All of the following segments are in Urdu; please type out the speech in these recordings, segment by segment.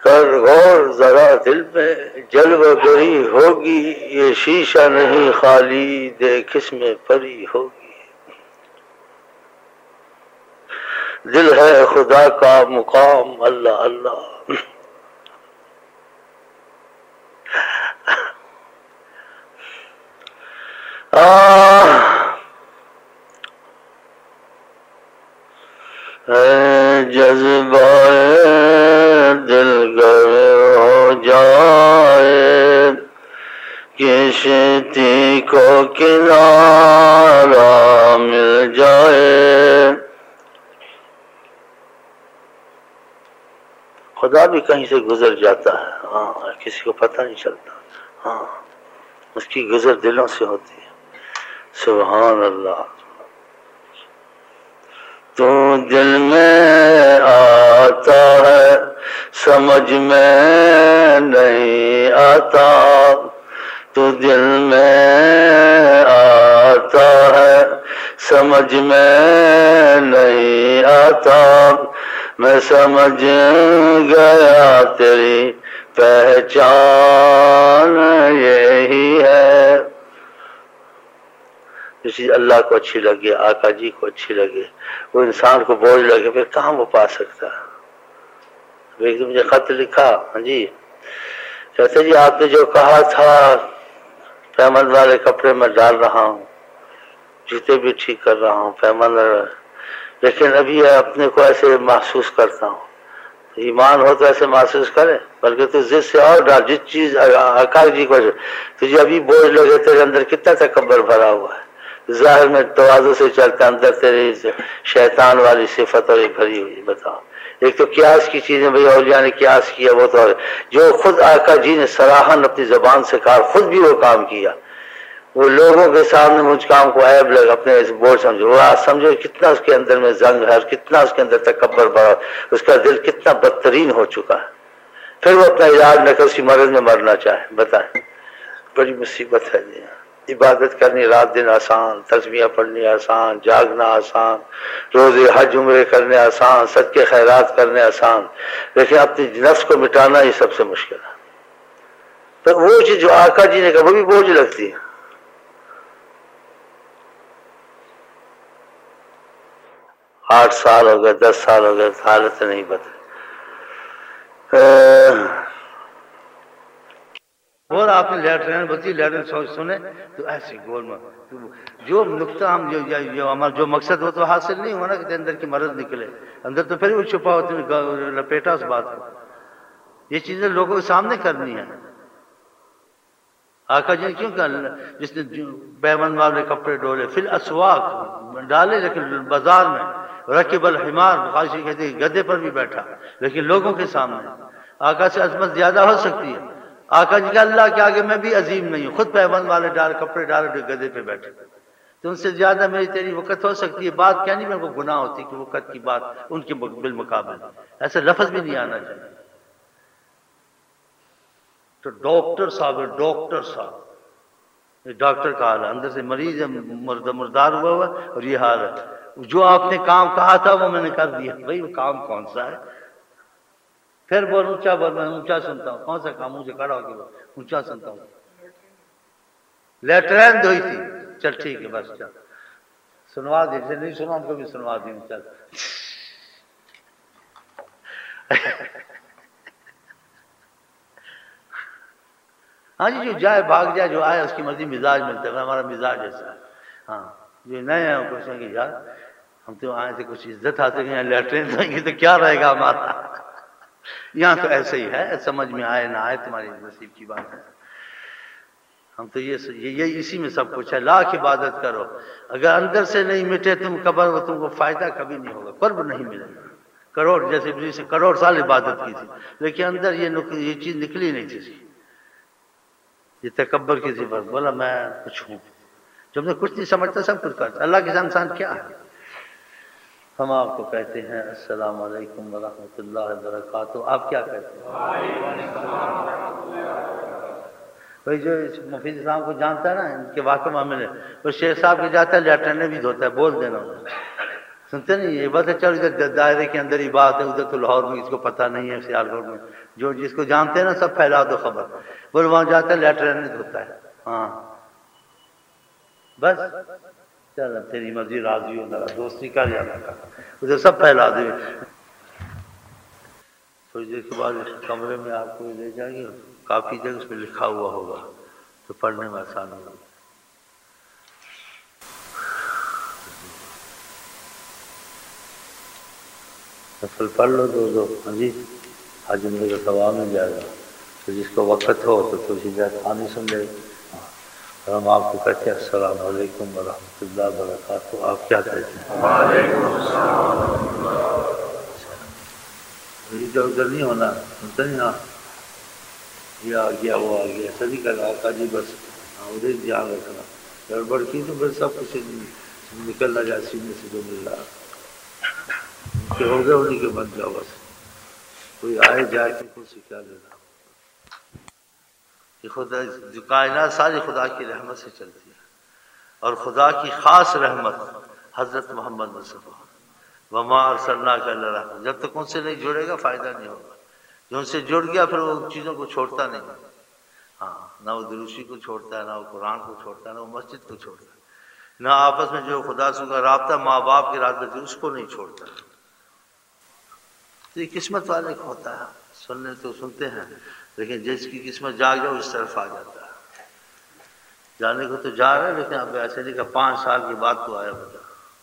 کر غور ذرا دل میں جلوہ گری ہوگی، یہ شیشہ نہیں خالی دیکھ اس میں پری ہوگی، دل ہے خدا کا مقام اللہ اللہ۔ جذبہ دل گر ہو جائے، کشتی کو کنارہ مل جائے، خدا بھی کہیں سے گزر جاتا ہے، ہاں کسی کو پتہ نہیں چلتا، ہاں اس کی گزر دلوں سے ہوتی ہے، سبحان اللہ۔ تو دل میں آتا ہے سمجھ میں نہیں آتا، تو دل میں آتا ہے سمجھ میں نہیں آتا، میں سمجھ گیا تیری پہچان یہی ہے۔ جو چیز اللہ کو اچھی لگے، آقا جی کو اچھی لگے، وہ انسان کو بوجھ لگے، پھر کہاں وہ پا سکتا ہے؟ ایک دن مجھے خط لکھا، ہاں جی کہتے جی آپ نے جو کہا تھا پیمند والے کپڑے میں ڈال رہا ہوں، جوتے بھی ٹھیک کر رہا ہوں، پیمند، لیکن ابھی اپنے کو ایسے محسوس کرتا ہوں۔ ایمان ہو تو ایسے محسوس کرے، بلکہ تو ضد سے اور ڈال، جس چیز آقا جی کو تجھے ابھی بوجھ لگے، تیرے اندر کتنا تکبر بھرا ہوا ہے، ظاہر میں تواضع سے چلتا، اندر تیرے شیطان والی صفت اور بھری ہوئی۔ بتاؤ، ایک تو قیاس کی چیزیں بھئی اولیاء نے قیاس کیا، وہ تو جو خود آقا جی نے صراحاً اپنی زبان سے کہا، خود بھی وہ کام کیا، وہ لوگوں کے سامنے مجھ کام کو عیب لگ اپنے بول سمجھو، وہ آج سمجھو کتنا اس کے اندر میں زنگ ہے، کتنا اس کے اندر تکبر بڑا، اس کا دل کتنا بدترین ہو چکا ہے، پھر وہ اپنا علاج نہ کر اسی مرض میں مرنا چاہے۔ بتائیں، بڑی مصیبت ہے جی۔ عبادت کرنی رات دن آسان، تسبیح پڑھنی آسان، جاگنا آسان، روزے حج عمرے کرنے آسان، صدقے خیرات کرنے آسان، لیکن اپنی نفس کو مٹانا یہ سب سے مشکل ہے۔ تو وہ چیز جو آقا جی نے کہا وہ بھی بوجھ لگتی ہے۔ 8 سال ہو گئے، 10 سال ہو گئے، حالت نہیں بدلی۔ اور آپ نے لیٹرین بتی لیٹرین سنے تو ایسی گول میں جو نقطہ ہم جو ہمارا جو مقصد ہو تو حاصل نہیں ہونا کہ اندر کی مرض نکلے، اندر تو پھر وہ چھپا ہوتی ہے، لپیٹا اس بات کو۔ یہ چیزیں لوگوں کے سامنے کرنی ہے۔ آقا جی نے کیوں کہا، جس نے پیمند والے کپڑے ڈولے فی الاسواق، ڈالے لیکن بازار میں، رکب الحمار، بخاری کہتے ہیں گدے پر بھی بیٹھا، لیکن لوگوں کے سامنے۔ آقا سے عظمت زیادہ ہو سکتی ہے؟ آقا جی کہ اللہ کے آگے میں بھی عظیم نہیں ہوں، خود پیمند والے کپڑے ڈالے گدے پہ بیٹھے، تو ان سے زیادہ میری تیری وقت ہو سکتی ہے؟ بات کیا نہیں، میرے کو گناہ ہوتی کہ وقت کی بات ان کے بالمقابل ایسا لفظ بھی نہیں آنا چاہیے۔ تو ڈاکٹر صاحب، ڈاکٹر صاحب، ڈاکٹر کا حال ہے، اندر سے مریض ہے، مردار ہوا اور یہ حال ہے۔ جو آپ نے کام کہا تھا وہ میں نے کر دیا۔ بھائی وہ کام کون سا ہے؟ پھر بول اونچا بول، میں اونچا سنتا ہوں۔ کون سا کام؟ مجھے کھڑا ہو کے اونچا سنتا ہوں۔ لیٹرین دھوئی تھی، چل ٹھیک ہے بس چل سنوا دیجیے، نہیں سنا ان کو بھی سنوا دیں، چل ہاں جی، جو جائے بھاگ جائے، جو آئے اس کی مرضی، مزاج ملتا ہے، ہمارا مزاج ایسا ہے۔ ہاں جو نئے ہیں کچھ کہ یار ہم تو آئے تھے کچھ عزت حاصل کریں، لیٹرین دھوئیں گے تو کیا رہے گا ہمارا؟ یہاں تو ایسے ہی ہے، سمجھ میں آئے نہ آئے تمہاری نصیب کی بات ہے۔ ہم تو یہ اسی میں سب کچھ ہے۔ لاکھ عبادت کرو، اگر اندر سے نہیں مٹے تم قبر وہ تم کو فائدہ کبھی نہیں ہوگا، قرب نہیں ملے گا۔ کروڑ جیسے ابلیس سے کروڑ سال عبادت کی تھی، لیکن اندر یہ چیز نکلی نہیں تھی، یہ تکبر کی صفت، بولا میں کچھ ہوں، جب میں کچھ نہیں سمجھتا سب کچھ کرتا۔ اللہ کے انسان کیا ہے؟ ہم آپ کو کہتے ہیں السلام علیکم ورحمۃ اللہ وبرکاتہ، آپ کیا کہتے ہیں؟ بھائی جو مفید صاحب کو جانتا ہے نا، ان کے واقع معاملے، وہ شیخ صاحب کے جاتا ہے لیٹرین بھی دھوتا ہے، بول دینا سنتے نہیں، یہ بات ہے چل ادھر دائرے کے اندر ہی بات ہے، ادھر تو لاہور میں اس کو پتہ نہیں ہے، سیال روڈ میں جو جس کو جانتے ہیں نا سب پھیلا دو خبر، بول وہاں جاتا ہے لیٹرن دھوتا ہے، ہاں بس چل تیری مرضی راضی ہو، ذرا دوستی کر جانا کا اسے سب پھیلا دے۔ تھوڑی دیر کے بعد کمرے میں آپ کو لے جائیں گے، کافی جگہ اس پہ لکھا ہوا ہوگا تو پڑھنے میں آسان ہوگا۔ نفل پڑھ لو دو ہاں جی، حج عمرے کا ثواب مل جائے گا۔ تو جس کو وقت ہو تو تھوڑی سی آسانی سن لے۔ اور ہم آپ کو کہتے ہیں السلام علیکم ورحمۃ اللہ وبرکاتہ، آپ کیا کہتے ہیں؟ وعلیکم السلام۔ ادھر ادھر نہیں ہونا، سنتے نہیں ہاں یہ آ گیا وہ آ گیا، ایسا نہیں کرنا آقا جی، بس ادھر دھیان رکھنا، گڑبڑ کی تو بس سب کچھ نکل نہ جائے سینے سے جو مل رہا کہ ہو گئے انہیں کے بن جاؤ، بس کوئی آئے جائے تو کچھ کیا لینا۔ کہ خدا جو کائنات ساری خدا کی رحمت سے چلتی ہے، اور خدا کی خاص رحمت حضرت محمد مصطفیٰ وما ارسلناک الا رحمۃ، جب تک ان سے نہیں جڑے گا فائدہ نہیں ہوگا۔ جو ان سے جڑ گیا پھر وہ چیزوں کو چھوڑتا نہیں، ہاں نہ وہ دروشی کو چھوڑتا ہے، نہ وہ قرآن کو چھوڑتا ہے، نہ وہ مسجد کو چھوڑتا ہے، نہ آپس میں جو خدا سے کا رابطہ ماں باپ کے رابطے تھے اس کو نہیں چھوڑتا۔ تو یہ قسمت والے کو ہوتا ہے، سننے تو سنتے ہیں لیکن جس کی قسمت جاگ جاؤ اس طرف آ جاتا ہے۔ جانے کو تو جا رہا ہے لیکن اب ایسے نہیں کہ 5 سال کے بعد تو آیا بتا،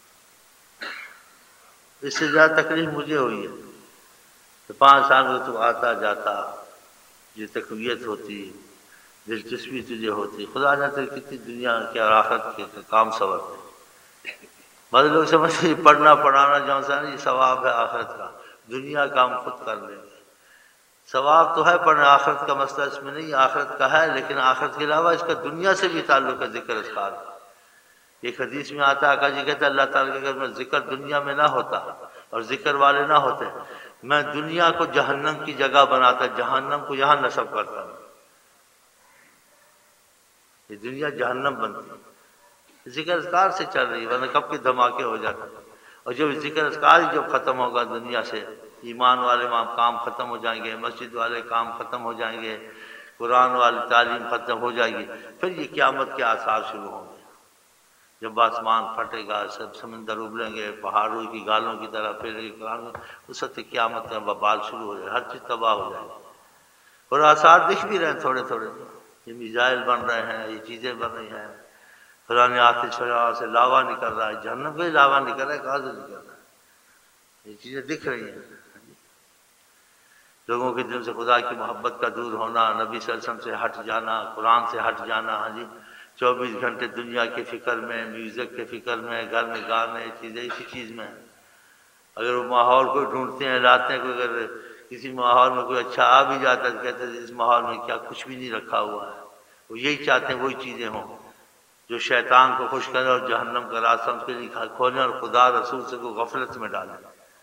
اس سے زیادہ تکلیف مجھے ہوئی ہے کہ 5 سال میں تو آتا جاتا، یہ تقویت ہوتی، دلچسپی تجھے ہوتی، خدا نہ تیری کتنی دنیا کے اور آخرت کے کام سورتے۔ بعض لوگ سمجھتے ہیں پڑھنا پڑھانا جہاں سے نہیں، یہ ثواب ہے آخرت کا، دنیا کا ہم خود کر لیں گے۔ ثواب تو ہے پڑھنا، آخرت کا مسئلہ اس میں نہیں، آخرت کا ہے لیکن آخرت کے علاوہ اس کا دنیا سے بھی تعلق ہے ذکر اذکار کا۔ ایک حدیث میں آتا ہے آقا جی کہتے ہیں اللہ تعالیٰ کہ اگر میں ذکر دنیا میں نہ ہوتا اور ذکر والے نہ ہوتے، میں دنیا کو جہنم کی جگہ بناتا، جہنم کو یہاں نصب کرتا، یہ دنیا جہنم بنتی، ذکر اذکار سے چل رہی ہے، ورنہ کب کے دھماکے ہو جاتے۔ اور جب ذکر اذکار ہی جب ختم ہوگا دنیا سے، ایمان والے کام ختم ہو جائیں گے، مسجد والے کام ختم ہو جائیں گے، قرآن والی تعلیم ختم ہو جائے گی، پھر یہ قیامت کے آثار شروع ہوں گے، جب آسمان پھٹے گا، سب سمندر ابلیں گے، پہاڑوں کی گالوں کی طرح پھر اس وقت قیامت کا وبال شروع ہو جائے، ہر چیز تباہ ہو جائے گی۔ اور آثار دکھ بھی رہے ہیں تھوڑے تھوڑے، یہ میزائل بن رہے ہیں، یہ چیزیں بن رہی ہیں، فلاں آتش فلاں سے لاوا نکل رہا ہے، جہنم کا ہی لاوا نکل رہا ہے، کہاں سے نکل رہا ہے، یہ چیزیں دکھ رہی ہیں۔ لوگوں کے دل سے خدا کی محبت کا دور ہونا، نبی صلی اللہ علیہ وسلم سے ہٹ جانا، قرآن سے ہٹ جانا، ہاں جی 24 گھنٹے دنیا کی فکر میں، میوزک کے فکر میں، گھر میں گانے چیزیں اسی چیز میں۔ اگر وہ ماحول کو ڈھونڈتے ہیں لاتے ہیں، کوئی اگر کسی ماحول میں کوئی اچھا آ بھی جاتا ہے تو کہتے ہیں اس ماحول میں کیا کچھ بھی نہیں رکھا ہوا ہے، وہ یہی چاہتے ہیں وہی چیزیں ہوں جو شیطان کو خوش کریں اور جہنم کا راستہ ان کے لیے کھولیں اور خدا رسول سے کو غفلت میں ڈالیں۔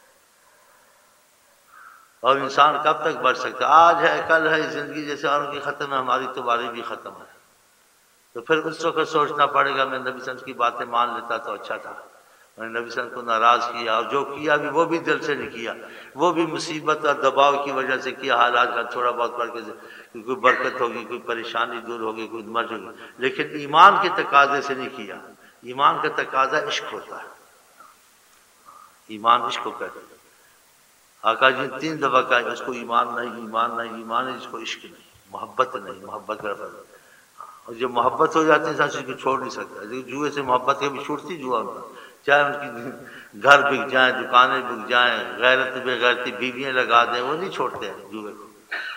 اور انسان کب تک بچ سکتا ہے؟ آج ہے کل ہے، زندگی جیسے اوروں کی ختم ہے، ہماری تمہاری بھی ختم ہے، تو پھر اس وقت سوچنا پڑے گا میں نبی صلی اللہ علیہ وسلم کی باتیں مان لیتا تو اچھا تھا، میں نے نبی صلی اللہ علیہ وسلم کو ناراض کیا، اور جو کیا بھی وہ بھی دل سے نہیں کیا، وہ بھی مصیبت اور دباؤ کی وجہ سے کیا، حالات کا تھوڑا بہت پڑھ کے کوئی برکت ہوگی، کوئی پریشانی دور ہوگی، کوئی مرض ہوگی، لیکن ایمان کے تقاضے سے نہیں کیا۔ ایمان کا تقاضا عشق ہوتا ہے، ایمان عشق کو کہتے ہیں۔ آقا جی 3 دفعہ کہا اس کو ایمان نہیں، ایمان نہیں، ایمان ہے، اس کو عشق نہیں، محبت نہیں، محبت کا فرق۔ اور جب محبت ہو جاتی ہے انسان اس کو چھوڑ نہیں سکتا، جوئے سے محبت کبھی چھوٹتی جوا ان کا، چاہے ان کی گھر بک جائیں، دکانیں بک جائیں، غیرت بے غیرتی بیویاں لگا دیں، وہ نہیں چھوڑتے ہیں جوئے کو،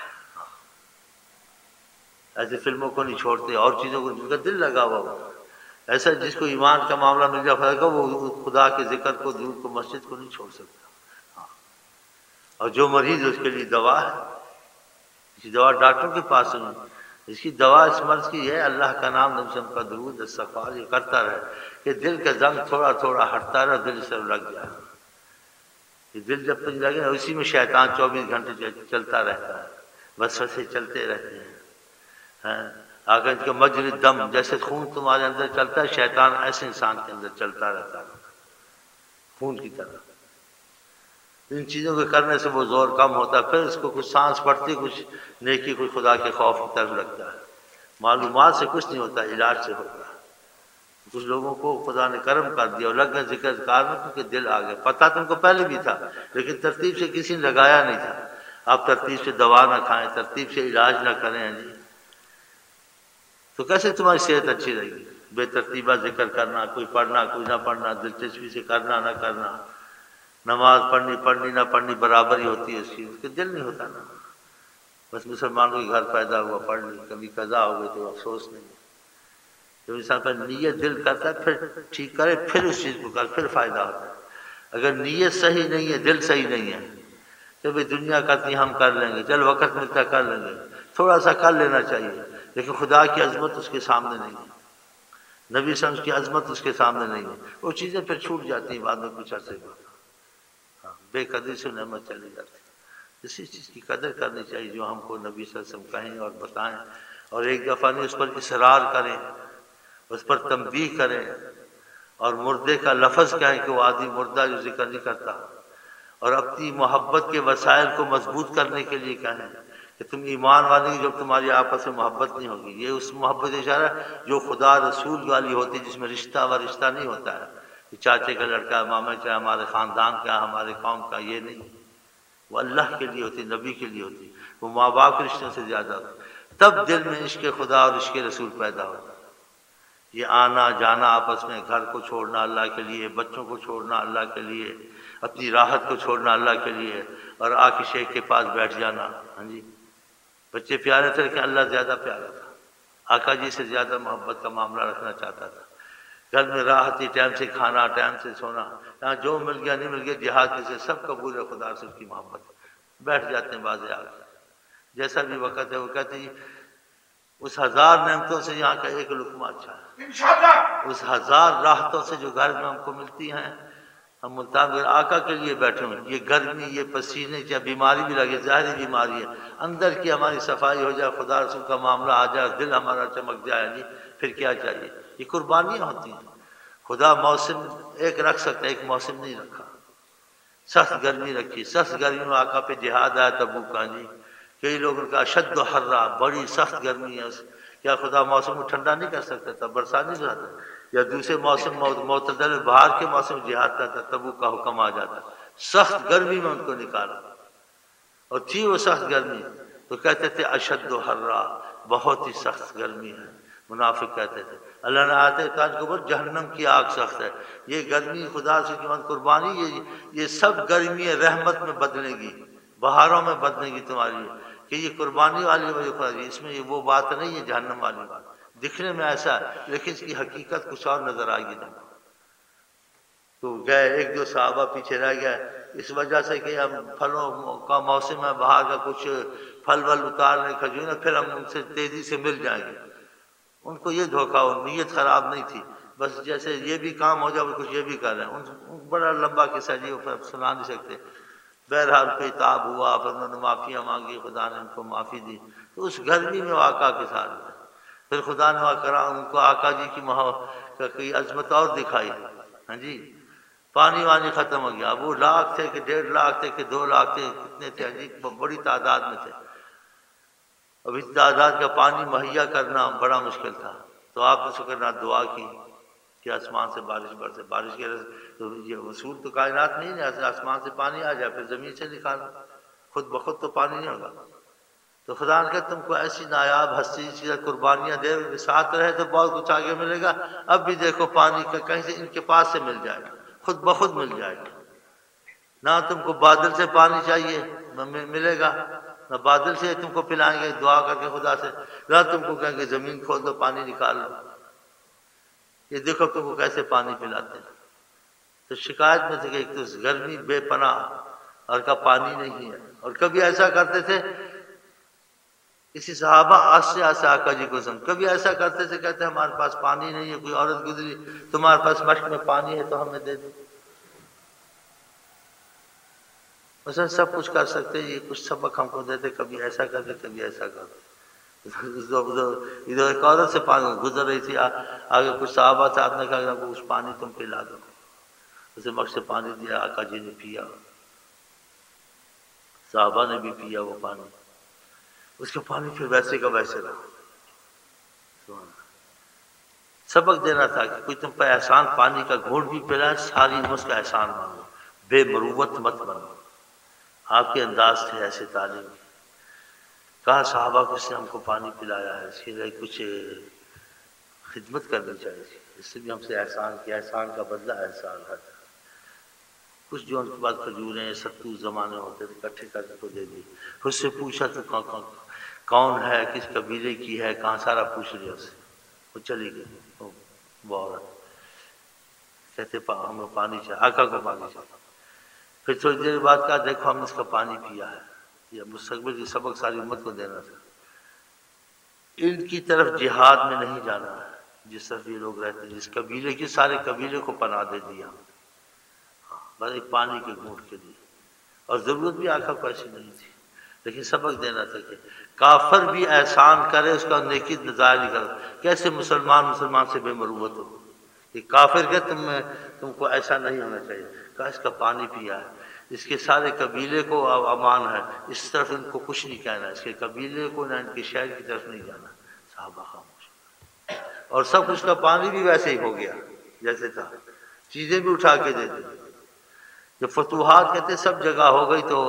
ایسے فلموں کو نہیں چھوڑتے، اور چیزوں کو جن کا دل لگا ہوا ہوگا۔ ایسا جس کو ایمان کا معاملہ مل جائے گا وہ خدا کے ذکر کو، درود کو، مسجد کو نہیں چھوڑ سکتا۔ اور جو مریض اس کے لیے دوا ہے، اس کی دوا ڈاکٹر کے پاس نہیں، اس کی دوا اس مرض کی ہے اللہ کا نام، نبی صلی اللہ علیہ وسلم کا درود استغفار یہ کرتا رہے کہ دل کا زنگ تھوڑا تھوڑا ہٹتا رہے، دل سے لگ جائے۔ یہ دل جب تک لگے اسی میں شیطان 24 گھنٹے چلتا رہتا ہے، وسوسے چلتے رہتے ہیں۔ اگر اس کا مجرى دم، جیسے خون تمہارے اندر چلتا ہے، شیطان ایسے انسان کے اندر چلتا رہتا ہے خون کی طرح۔ ان چیزوں کے کرنے سے وہ زور کم ہوتا ہے، پھر اس کو کچھ سانس پڑتی، کچھ نیکی، کچھ خدا کے خوف کی طرف لگتا ہے۔ معلومات سے کچھ نہیں ہوتا، علاج سے ہوتا ہے۔ کچھ لوگوں کو خدا نے کرم کر دیا اور لگ گئے ذکر اذکار میں، کیونکہ دل آ گیا۔ پتہ تم کو پہلے بھی تھا لیکن ترتیب سے کسی نے لگایا نہیں تھا۔ آپ ترتیب سے دوا نہ کھائیں، ترتیب سے علاج نہ کریں جی، تو کیسے تمہاری صحت اچھی رہے گی؟ بے ترتیبہ ذکر کرنا، کوئی پڑھنا کوئی نہ پڑھنا، دلچسپی سے کرنا نہ کرنا، نماز پڑھنی نہ پڑھنی برابر ہی ہوتی ہے اس کے دل نہیں ہوتا نا۔ بس مسلمانوں کے گھر پیدا ہوا، پڑھ لی، کبھی قضا ہو گئی تو افسوس نہیں۔ جب انسان پر نیت دل کرتا ہے پھر ٹھیک کرے، پھر اس چیز کو کر، پھر فائدہ ہوتا ہے۔ اگر نیت صحیح نہیں ہے، دل صحیح نہیں ہے، کہ بھائی دنیا کرتی ہم کر لیں گے، چل وقت ملتا کر لیں گے، تھوڑا سا کر لینا چاہیے، لیکن خدا کی عظمت اس کے سامنے نہیں ہے، نبی صلی اللہ علیہ وسلم کی عظمت اس کے سامنے نہیں ہے۔ وہ چیزیں پھر چھوٹ جاتی ہیں بعد میں کچھ عرصے بعد، بے قدری سے نعمت چلی جاتی ہے۔ اسی چیز کی قدر کرنی چاہیے جو ہم کو نبی صلی اللہ علیہ وسلم کہیں اور بتائیں، اور ایک دفعہ نہیں اس پر اصرار کریں، اس پر تنبیہ کریں، اور مردے کا لفظ کہیں کہ وہ آدمی مردہ جو ذکر نہیں کرتا، اور اپنی محبت کے وسائل کو مضبوط کرنے کے لیے کہیں کہ تم ایمان والے کی جب تمہاری آپس میں محبت نہیں ہوگی، یہ اس محبت اشارہ جو خدا رسول والی ہوتی ہے، جس میں رشتہ و رشتہ نہیں ہوتا ہے کہ چاچے کا لڑکا ہے، ماما کا، ہمارے خاندان کا، ہمارے قوم کا، یہ نہیں، وہ اللہ کے لیے ہوتی، نبی کے لیے ہوتی، وہ ماں باپ کے رشتے سے زیادہ ہوتی، تب دل میں عشق خدا اور عشق رسول پیدا ہوتا۔ یہ آنا جانا آپس میں، گھر کو چھوڑنا اللہ کے لیے، بچوں کو چھوڑنا اللہ کے لیے، اپنی راحت کو چھوڑنا اللہ کے لیے، اور آ کے شیخ کے پاس بیٹھ جانا، ہاں جی، بچے پیارے تھے لیکن اللہ زیادہ پیارا تھا، آقا جی سے زیادہ محبت کا معاملہ رکھنا چاہتا تھا۔ گھر میں راحت ہی، ٹائم سے کھانا، ٹائم سے سونا، یہاں جو مل گیا نہیں مل گیا، جہاد سے سب قبول ہے، خدا سے اس کی محبت، بیٹھ جاتے ہیں بازے آگے، جیسا بھی وقت ہے۔ وہ کہتے ہیں اس 1000 نعمتوں سے یہاں کا ایک لقمہ اچھا ہے، اس 1000 راحتوں سے جو گھر میں ہم کو ملتی ہیں، ہم ملتان میں آقا کے لیے بیٹھے ہیں، یہ گرمی، یہ پسینے، یا بیماری بھی لگے، ظاہری بیماری ہے، اندر کی ہماری صفائی ہو جائے، خدا رسول کا معاملہ آ جائے، دل ہمارا چمک جائے جی، پھر کیا چاہیے؟ یہ قربانیاں ہوتی ہیں۔ خدا موسم ایک رکھ سکتا ہے، ایک موسم نہیں رکھا۔ سخت گرمی رکھی، سخت گرمی میں آقا پہ جہاد آیا تبوک کا جی، کئی لوگوں کا اشد و حرہ، بڑی سخت گرمی ہے، کیا خدا موسم کو ٹھنڈا نہیں کر سکتا تھا؟ برسات نہیں لاتا، یا دوسرے موسم معتدل بہار کے موسم جہاد کا تھا، تبوک کا حکم آ جاتا، سخت گرمی میں ان کو نکالا، اور تھی وہ سخت گرمی، تو کہتے تھے اشد و حرہ، بہت ہی سخت گرمی ہے، منافق کہتے تھے۔ اللہ نے آتے کاج کے اوپر جہنم کی آگ سخت ہے، یہ گرمی خدا سے کی قربانی، یہ سب گرمی رحمت میں بدلے گی، بہاروں میں بدلے گی تمہاری، کہ یہ قربانی والی وجہ، اس میں وہ بات نہیں ہے جہنم والی بات، دکھنے میں ایسا ہے لیکن اس کی حقیقت کچھ اور نظر آئے گی۔ تو گئے، ایک دو صحابہ پیچھے رہ گئے اس وجہ سے کہ ہم پھلوں کا موسم ہے، باہر کا کچھ پھل ول اتار لیں، کھجور، پھر ہم ان سے تیزی سے مل جائیں گے۔ ان کو یہ دھوکہ ہو، نیت خراب نہیں تھی، بس جیسے یہ بھی کام ہو جائے کچھ یہ بھی کر رہے ہیں، ان بڑا لمبا قصہ جی سنا نہیں سکتے۔ بہرحال پیتاب ہوا، پھر انہوں نے معافیاں مانگی، خدا نے ان کو معافی دی، تو اس گرمی میں وہ آقا کے ساتھ گئے، پھر خدا نے وہاں کرا ان کو آقا جی کی عظمت اور دکھائی، ہاں جی، پانی وانی ختم ہو گیا، اب وہ لاکھ تھے کہ 1.5 لاکھ تھے کہ 2 لاکھ تھے، کتنے تھے جی، بڑی تعداد میں تھے، اب اس تعداد کا پانی مہیا کرنا بڑا مشکل تھا، تو آپ نے شکرنہ دعا کی کہ آسمان سے بارش برسے، بارش کے تو یہ اصول تو کائنات نہیں ہے، آسمان سے پانی آ جائے پھر زمین سے نکالنا، خود بخود تو پانی نہیں ہوگا۔ تو خدا نے کہا تم کو ایسی نایاب ہستی چیزیں قربانیاں دے، ساتھ رہے تو بہت کچھ آگے ملے گا، اب بھی دیکھو پانی کا کہیں سے ان کے پاس سے مل جائے گا، خود بخود مل جائے گا، نہ تم کو بادل سے پانی چاہیے ملے گا، نہ بادل سے تم کو پلائیں گے دعا کر کے خدا سے، نہ تم کو کہیں گے زمین کھول دو پانی نکال لو، یہ دیکھو تم کو کیسے پانی پلاتے ہیں۔ تو شکایت میں سے کہ ایک تو گرمی بے پناہ اور کا پانی نہیں ہے، اور کبھی ایسا کرتے تھے کسی صحابہ آسے آسے آقا جی کو سن، کبھی ایسا کرتے تھے کہتے ہمارے پاس پانی نہیں ہے، کوئی عورت گزری تمہارے پاس مشک میں پانی ہے تو ہمیں دے دو، مثلا سب کچھ کر سکتے، یہ کچھ سبق ہم کو دیتے، کبھی ایسا کرتے کبھی ایسا کرتے۔ ادھر ایک عورت سے پانی گزر رہی تھی، آگے کچھ صحابہ سے آپ نے کہا کچھ پانی تم پلا دو، اسے مشک سے پانی دیا، آقا جی نے پیا، صحابہ نے بھی پیا وہ پانی، اس کا پانی پھر ویسے کا ویسے رہا۔ سبق دینا تھا کہ کوئی تم پہ احسان پانی کا گھونٹ بھی پلائے ساری عمر اس کا احسان مانگو، بے مروت مت بنو۔ آپ کے انداز تھے ایسے تعلیم، کہا صحابہ کو اس نے ہم کو پانی پلایا ہے، اس کے لیے کچھ خدمت کرنی چاہیے تھی، اس سے بھی ہم سے احسان کیا، احسان کا بدلہ احسان ہے۔ کچھ جو ان کے بعد کھجوریں ستو زمانے ہوتے تھے اکٹھے کر کے دے دی، اس سے پوچھا تو کون ہے، کس قبیلے کی ہے، کہاں، سارا پوچھ لیا اس سے، وہ چلی گئی وہ عورت، کہتے ہم کو پانی چاہیے، آقا کو پانی چاہیے۔ پھر تھوڑی دیر بعد کہا دیکھو ہم نے اس کا پانی پیا ہے، یہ مستقبل کی سبق ساری امت کو دینا تھا۔ ان کی طرف جہاد میں نہیں جانا ہے جس طرف یہ لوگ رہتے ہیں، جس قبیلے کی سارے قبیلے کو پناہ دے دیا بس ایک پانی کے گھونٹ کے لیے، اور ضرورت بھی آقا کو ایسی نہیں تھی، لیکن سبق دینا تھا کہ کافر بھی احسان کرے اس کا نیکی ظاہر نہیں کرو۔ کیسے مسلمان سے بے مروت ہو، کہ کافر کہ تم کو ایسا نہیں ہونا چاہیے، کہا اس کا پانی پیا ہے، اس کے سارے قبیلے کو امان ہے، اس طرف ان کو کچھ نہیں کہنا، اس کے قبیلے کو نہ ان کے شہر کی طرف نہیں جانا۔ صحابہ خاموش، اور سب کچھ کا پانی بھی ویسے ہی ہو گیا جیسے تھا، چیزیں بھی اٹھا کے دے دی۔ جب فتوحات کہتے سب جگہ ہو گئی تو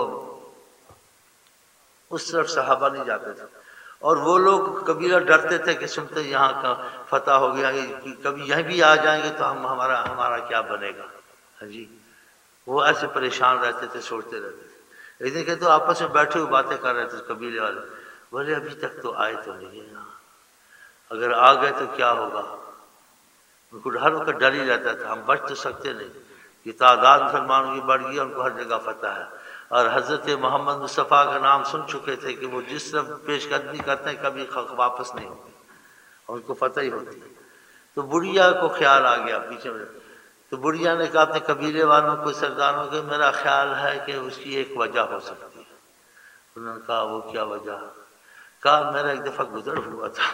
اس طرف صحابہ نہیں جاتے تھے، اور وہ لوگ قبیلہ ڈرتے تھے کہ سنتے یہاں کا فتح ہو گیا، کبھی یہیں بھی آ جائیں گے تو ہمارا کیا بنے گا، ہاں جی، وہ ایسے پریشان رہتے تھے، سوچتے رہتے تھے۔ ایک دن کہ تو آپس میں بیٹھے ہوئے باتیں کر رہے تھے قبیلے والے، بولے ابھی تک تو آئے تو نہیں ہے یہاں، اگر آ گئے تو کیا ہوگا؟ ان کو ہر وقت ڈر ہی رہتا تھا، ہم بچ تو سکتے نہیں، یہ تعداد مسلمانوں کی بڑھ گئی، ان کو ہر جگہ فتح ہے، اور حضرت محمد مصطفیٰ کا نام سن چکے تھے کہ وہ جس طرف پیش قدمی کرتے ہیں کبھی واپس نہیں ہوتے، اور ان کو فتح ہی ہوتی ہے۔ تو بڑھیا کو خیال آ گیا پیچھے میں، تو بڑھیا نے کہا اپنے قبیلے والوں کو، سرداروں کو، میرا خیال ہے کہ اس کی ایک وجہ ہو سکتی ہے۔ انہوں نے کہا وہ کیا وجہ؟ کہا میرا ایک دفعہ گزر ہوا تھا،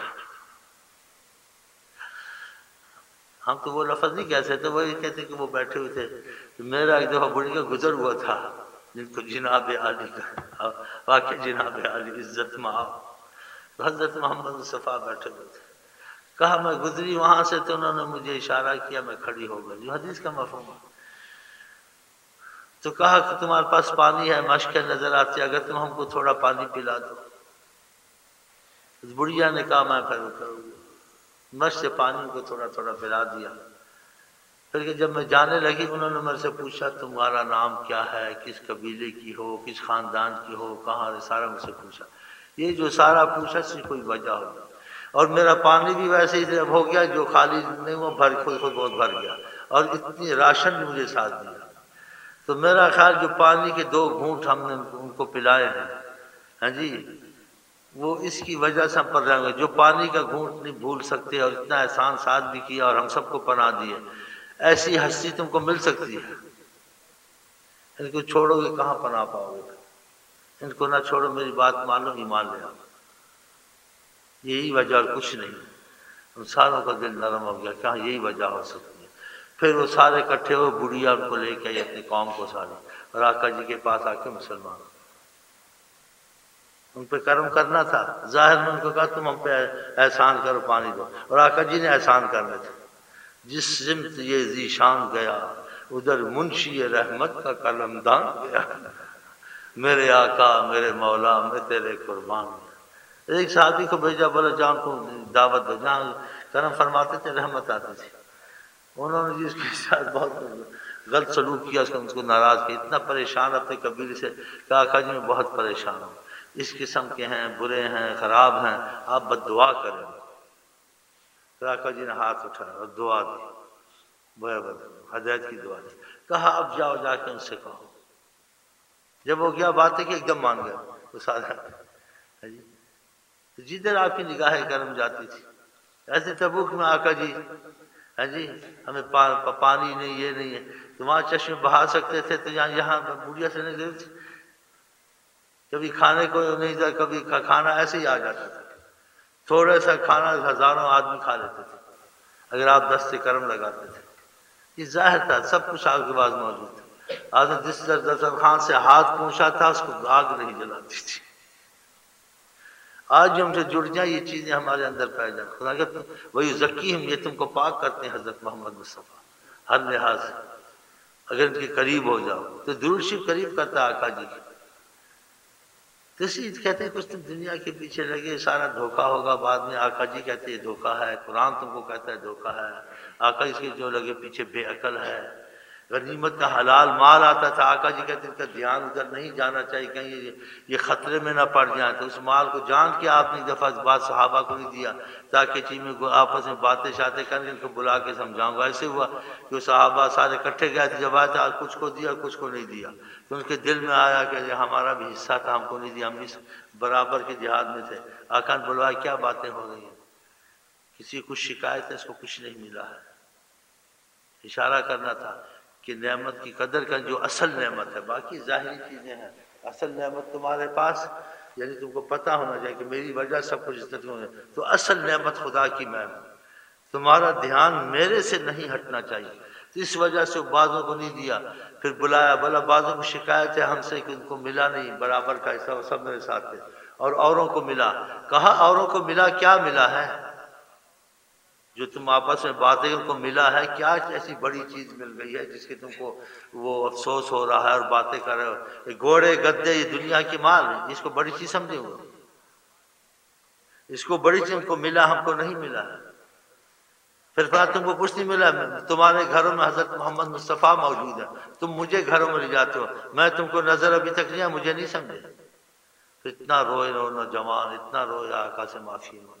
ہم تو وہ لفظ نہیں کہہ سکتے، وہ یہ کہتے کہ وہ بیٹھے ہوئے تھے، کہ میرا ایک دفعہ بڑی کا گزر ہوا تھا، جن کو جناب عالی کا واقع جناب عالی عزت مآب، تو حضرت محمد مصطفیٰ بیٹھے ہوئے تھے، کہا میں گزری وہاں سے تو انہوں نے مجھے اشارہ کیا، میں کھڑی ہو گئی، جو حدیث کا مفہوم ہے۔ تو کہا کہ تمہارے پاس پانی ہے، مشکیں نظر آتی، اگر تم ہم کو تھوڑا پانی پلا دو۔ بڑھیا نے کہا میں پھر مشک سے پانی کو تھوڑا تھوڑا پلا دیا۔ پھر کہ جب میں جانے لگی انہوں نے میرے سے پوچھا تمہارا نام کیا ہے، کس قبیلے کی ہو، کس خاندان کی ہو، کہاں، سارا مجھ سے پوچھا۔ یہ جو سارا پوچھا اس کی کوئی وجہ ہو، اور میرا پانی بھی ویسے ہی ہو گیا، جو خالی نہیں وہ خود بہت بھر گیا، اور اتنی راشن بھی مجھے ساتھ دیا۔ تو میرا خیال جو پانی کے 2 گھونٹ ہم نے ان کو پلائے ہیں، ہاں جی، وہ اس کی وجہ سے ہم پر رہیں گے، جو پانی کا گھونٹ نہیں بھول سکتے، اور اتنا احسان ساتھ بھی کیا اور ہم سب کو پناہ دیے، ایسی ہستی تم کو مل سکتی ہے؟ ان کو چھوڑو گے کہاں پناہ پاؤ گے؟ ان کو نہ چھوڑو، میری بات مانو، ایمان لے آؤ، یہی وجہ اور کچھ نہیں۔ ان ساروں کا دل نرم ہو گیا، کہاں یہی وجہ ہو سکتی ہے۔ پھر وہ سارے اکٹھے ہوئے، بڑھیا ان کو لے کے آئی اپنی قوم کو سارے، اور آقا جی کے پاس آ کے مسلمان، ان پہ کرم کرنا تھا، ظاہر میں ان کو کہا تم ہم پہ احسان کرو، پانی دو، اور آقا جی نے احسان کرنے تھے۔ جس سمت یہ ذیشان گیا ادھر منشی رحمت کا قلم دان گیا، میرے آقا میرے مولا میں تیرے قربان۔ ایک صحابی کو بھیجا، بولا جان کو دعوت دو، جہاں کرم فرماتے تھے رحمت آتی تھی۔ انہوں نے جس کے ساتھ بہت غلط سلوک کیا، اس کو ناراض کیا، اتنا پریشان اپنے قبیلے سے کہ آقا جی میں بہت پریشان ہوں، اس قسم کے ہیں، برے ہیں، خراب ہیں، آپ بد دعا کریں۔ پھر آقا جی نے ہاتھ اٹھایا اور دعا دی، ہدایت کی دعا دی، کہا اب جاؤ جا کے ان سے کہو۔ جب وہ گیا باتیں کہ ایک دم مان گیا وہ سارا، جدھر آپ کی نگاہ کرم جاتی تھی۔ ایسے تبوک میں آقا جی، ہاں جی، ہمیں پانی نہیں، یہ نہیں ہے، تو وہاں چشمے بہا سکتے تھے، تو یہاں بوڑھیا سے نہیں ضرورت تھی، کبھی کھانے کو نہیں تھا، کبھی کھانا ایسے ہی آ جاتا تھا، تھوڑا سا کھانا ہزاروں آدمی کھا لیتے تھے اگر آپ دست سے کرم لگاتے تھے۔ یہ ظاہر تھا، سب کچھ آپ کے پاس موجود تھا، حضرت جس دسترخوان سے ہاتھ پوچھا تھا اس کو آگ نہیں جلاتی تھی۔ آج جو ہم سے جڑ جائیں یہ چیزیں ہمارے اندر پیدا خدا کہ وہی ذکی ہم، یہ تم کو پاک کرتے ہیں حضرت محمد مصطفیٰ ہر لحاظ سے۔ اگر ان کے قریب ہو جاؤ تو درود شریف قریب کرتا ہے آقا جی کی۔ تو اسی کہتے ہیں کچھ تم دنیا کے پیچھے لگے، سارا دھوکا ہوگا بعد میں۔ آقا جی کہتے ہیں دھوکا ہے، قرآن تم کو کہتا ہے دھوکا ہے۔ آقا اس کے جو لگے پیچھے بے عقل ہے۔ غنیمت کا حلال مال آتا تھا، آقا جی کہتے ہیں ان کا دھیان ادھر نہیں جانا چاہیے، کہیں یہ خطرے میں نہ پڑ جائیں۔ تو اس مال کو جان کے آپ نے ایک دفعہ بات صحابہ کو نہیں دیا تاکہ چیز میں آپس میں باتیں شاتیں کریں، ان کو بلا کے سمجھاؤں گا۔ ایسے ہوا کہ صحابہ سارے اکٹھے گئے تھے، جب آیا تھا کچھ کو دیا کچھ کو نہیں دیا، تو ان کے دل میں آیا کہ ہمارا بھی حصہ تھا، ہم کو نہیں دیا، ہم بھی برابر کے جہاد میں تھے۔ آقا نے بلوایا کیا باتیں ہو رہی ہیں، کسی کو شکایت ہے، اس کو کچھ نہیں ملا ہے۔ اشارہ کرنا تھا کہ نعمت کی قدر کا جو اصل نعمت ہے، باقی ظاہری چیزیں ہیں، اصل نعمت تمہارے پاس یعنی تم کو پتہ ہونا چاہیے کہ میری وجہ سب کچھ عزت ہونا ہے، تو اصل نعمت خدا کی میں ہوں، تمہارا دھیان میرے سے نہیں ہٹنا چاہیے۔ تو اس وجہ سے بعضوں کو نہیں دیا، پھر بلایا، بولا بعضوں کو شکایت ہے ہم سے کہ ان کو ملا نہیں برابر کا حصہ، وہ سب میرے ساتھ تھے، اور اوروں کو ملا۔ کہا اوروں کو ملا، کیا ملا ہے جو تم آپس میں باتیں ان کو ملا ہے؟ کیا ایسی بڑی چیز مل گئی ہے جس کے تم کو وہ افسوس ہو رہا ہے اور باتیں کر رہے ہو؟ یہ گھوڑے گدے یہ دنیا کی مال ہے، جس کو بڑی چیز سمجھے ہو، اس کو بڑی چیز ہم کو ملا، ہم کو نہیں ملا ہے۔ پھر بات تم کو کچھ نہیں ملا، تمہارے گھروں میں حضرت محمد مصطفیٰ موجود ہے، تم مجھے گھروں میں لے جاتے ہو، میں تم کو نظر ابھی تک نہیں آیا، مجھے نہیں سمجھے۔ اتنا روئے نوجوان، اتنا روئے آقا سے معافی مانگی۔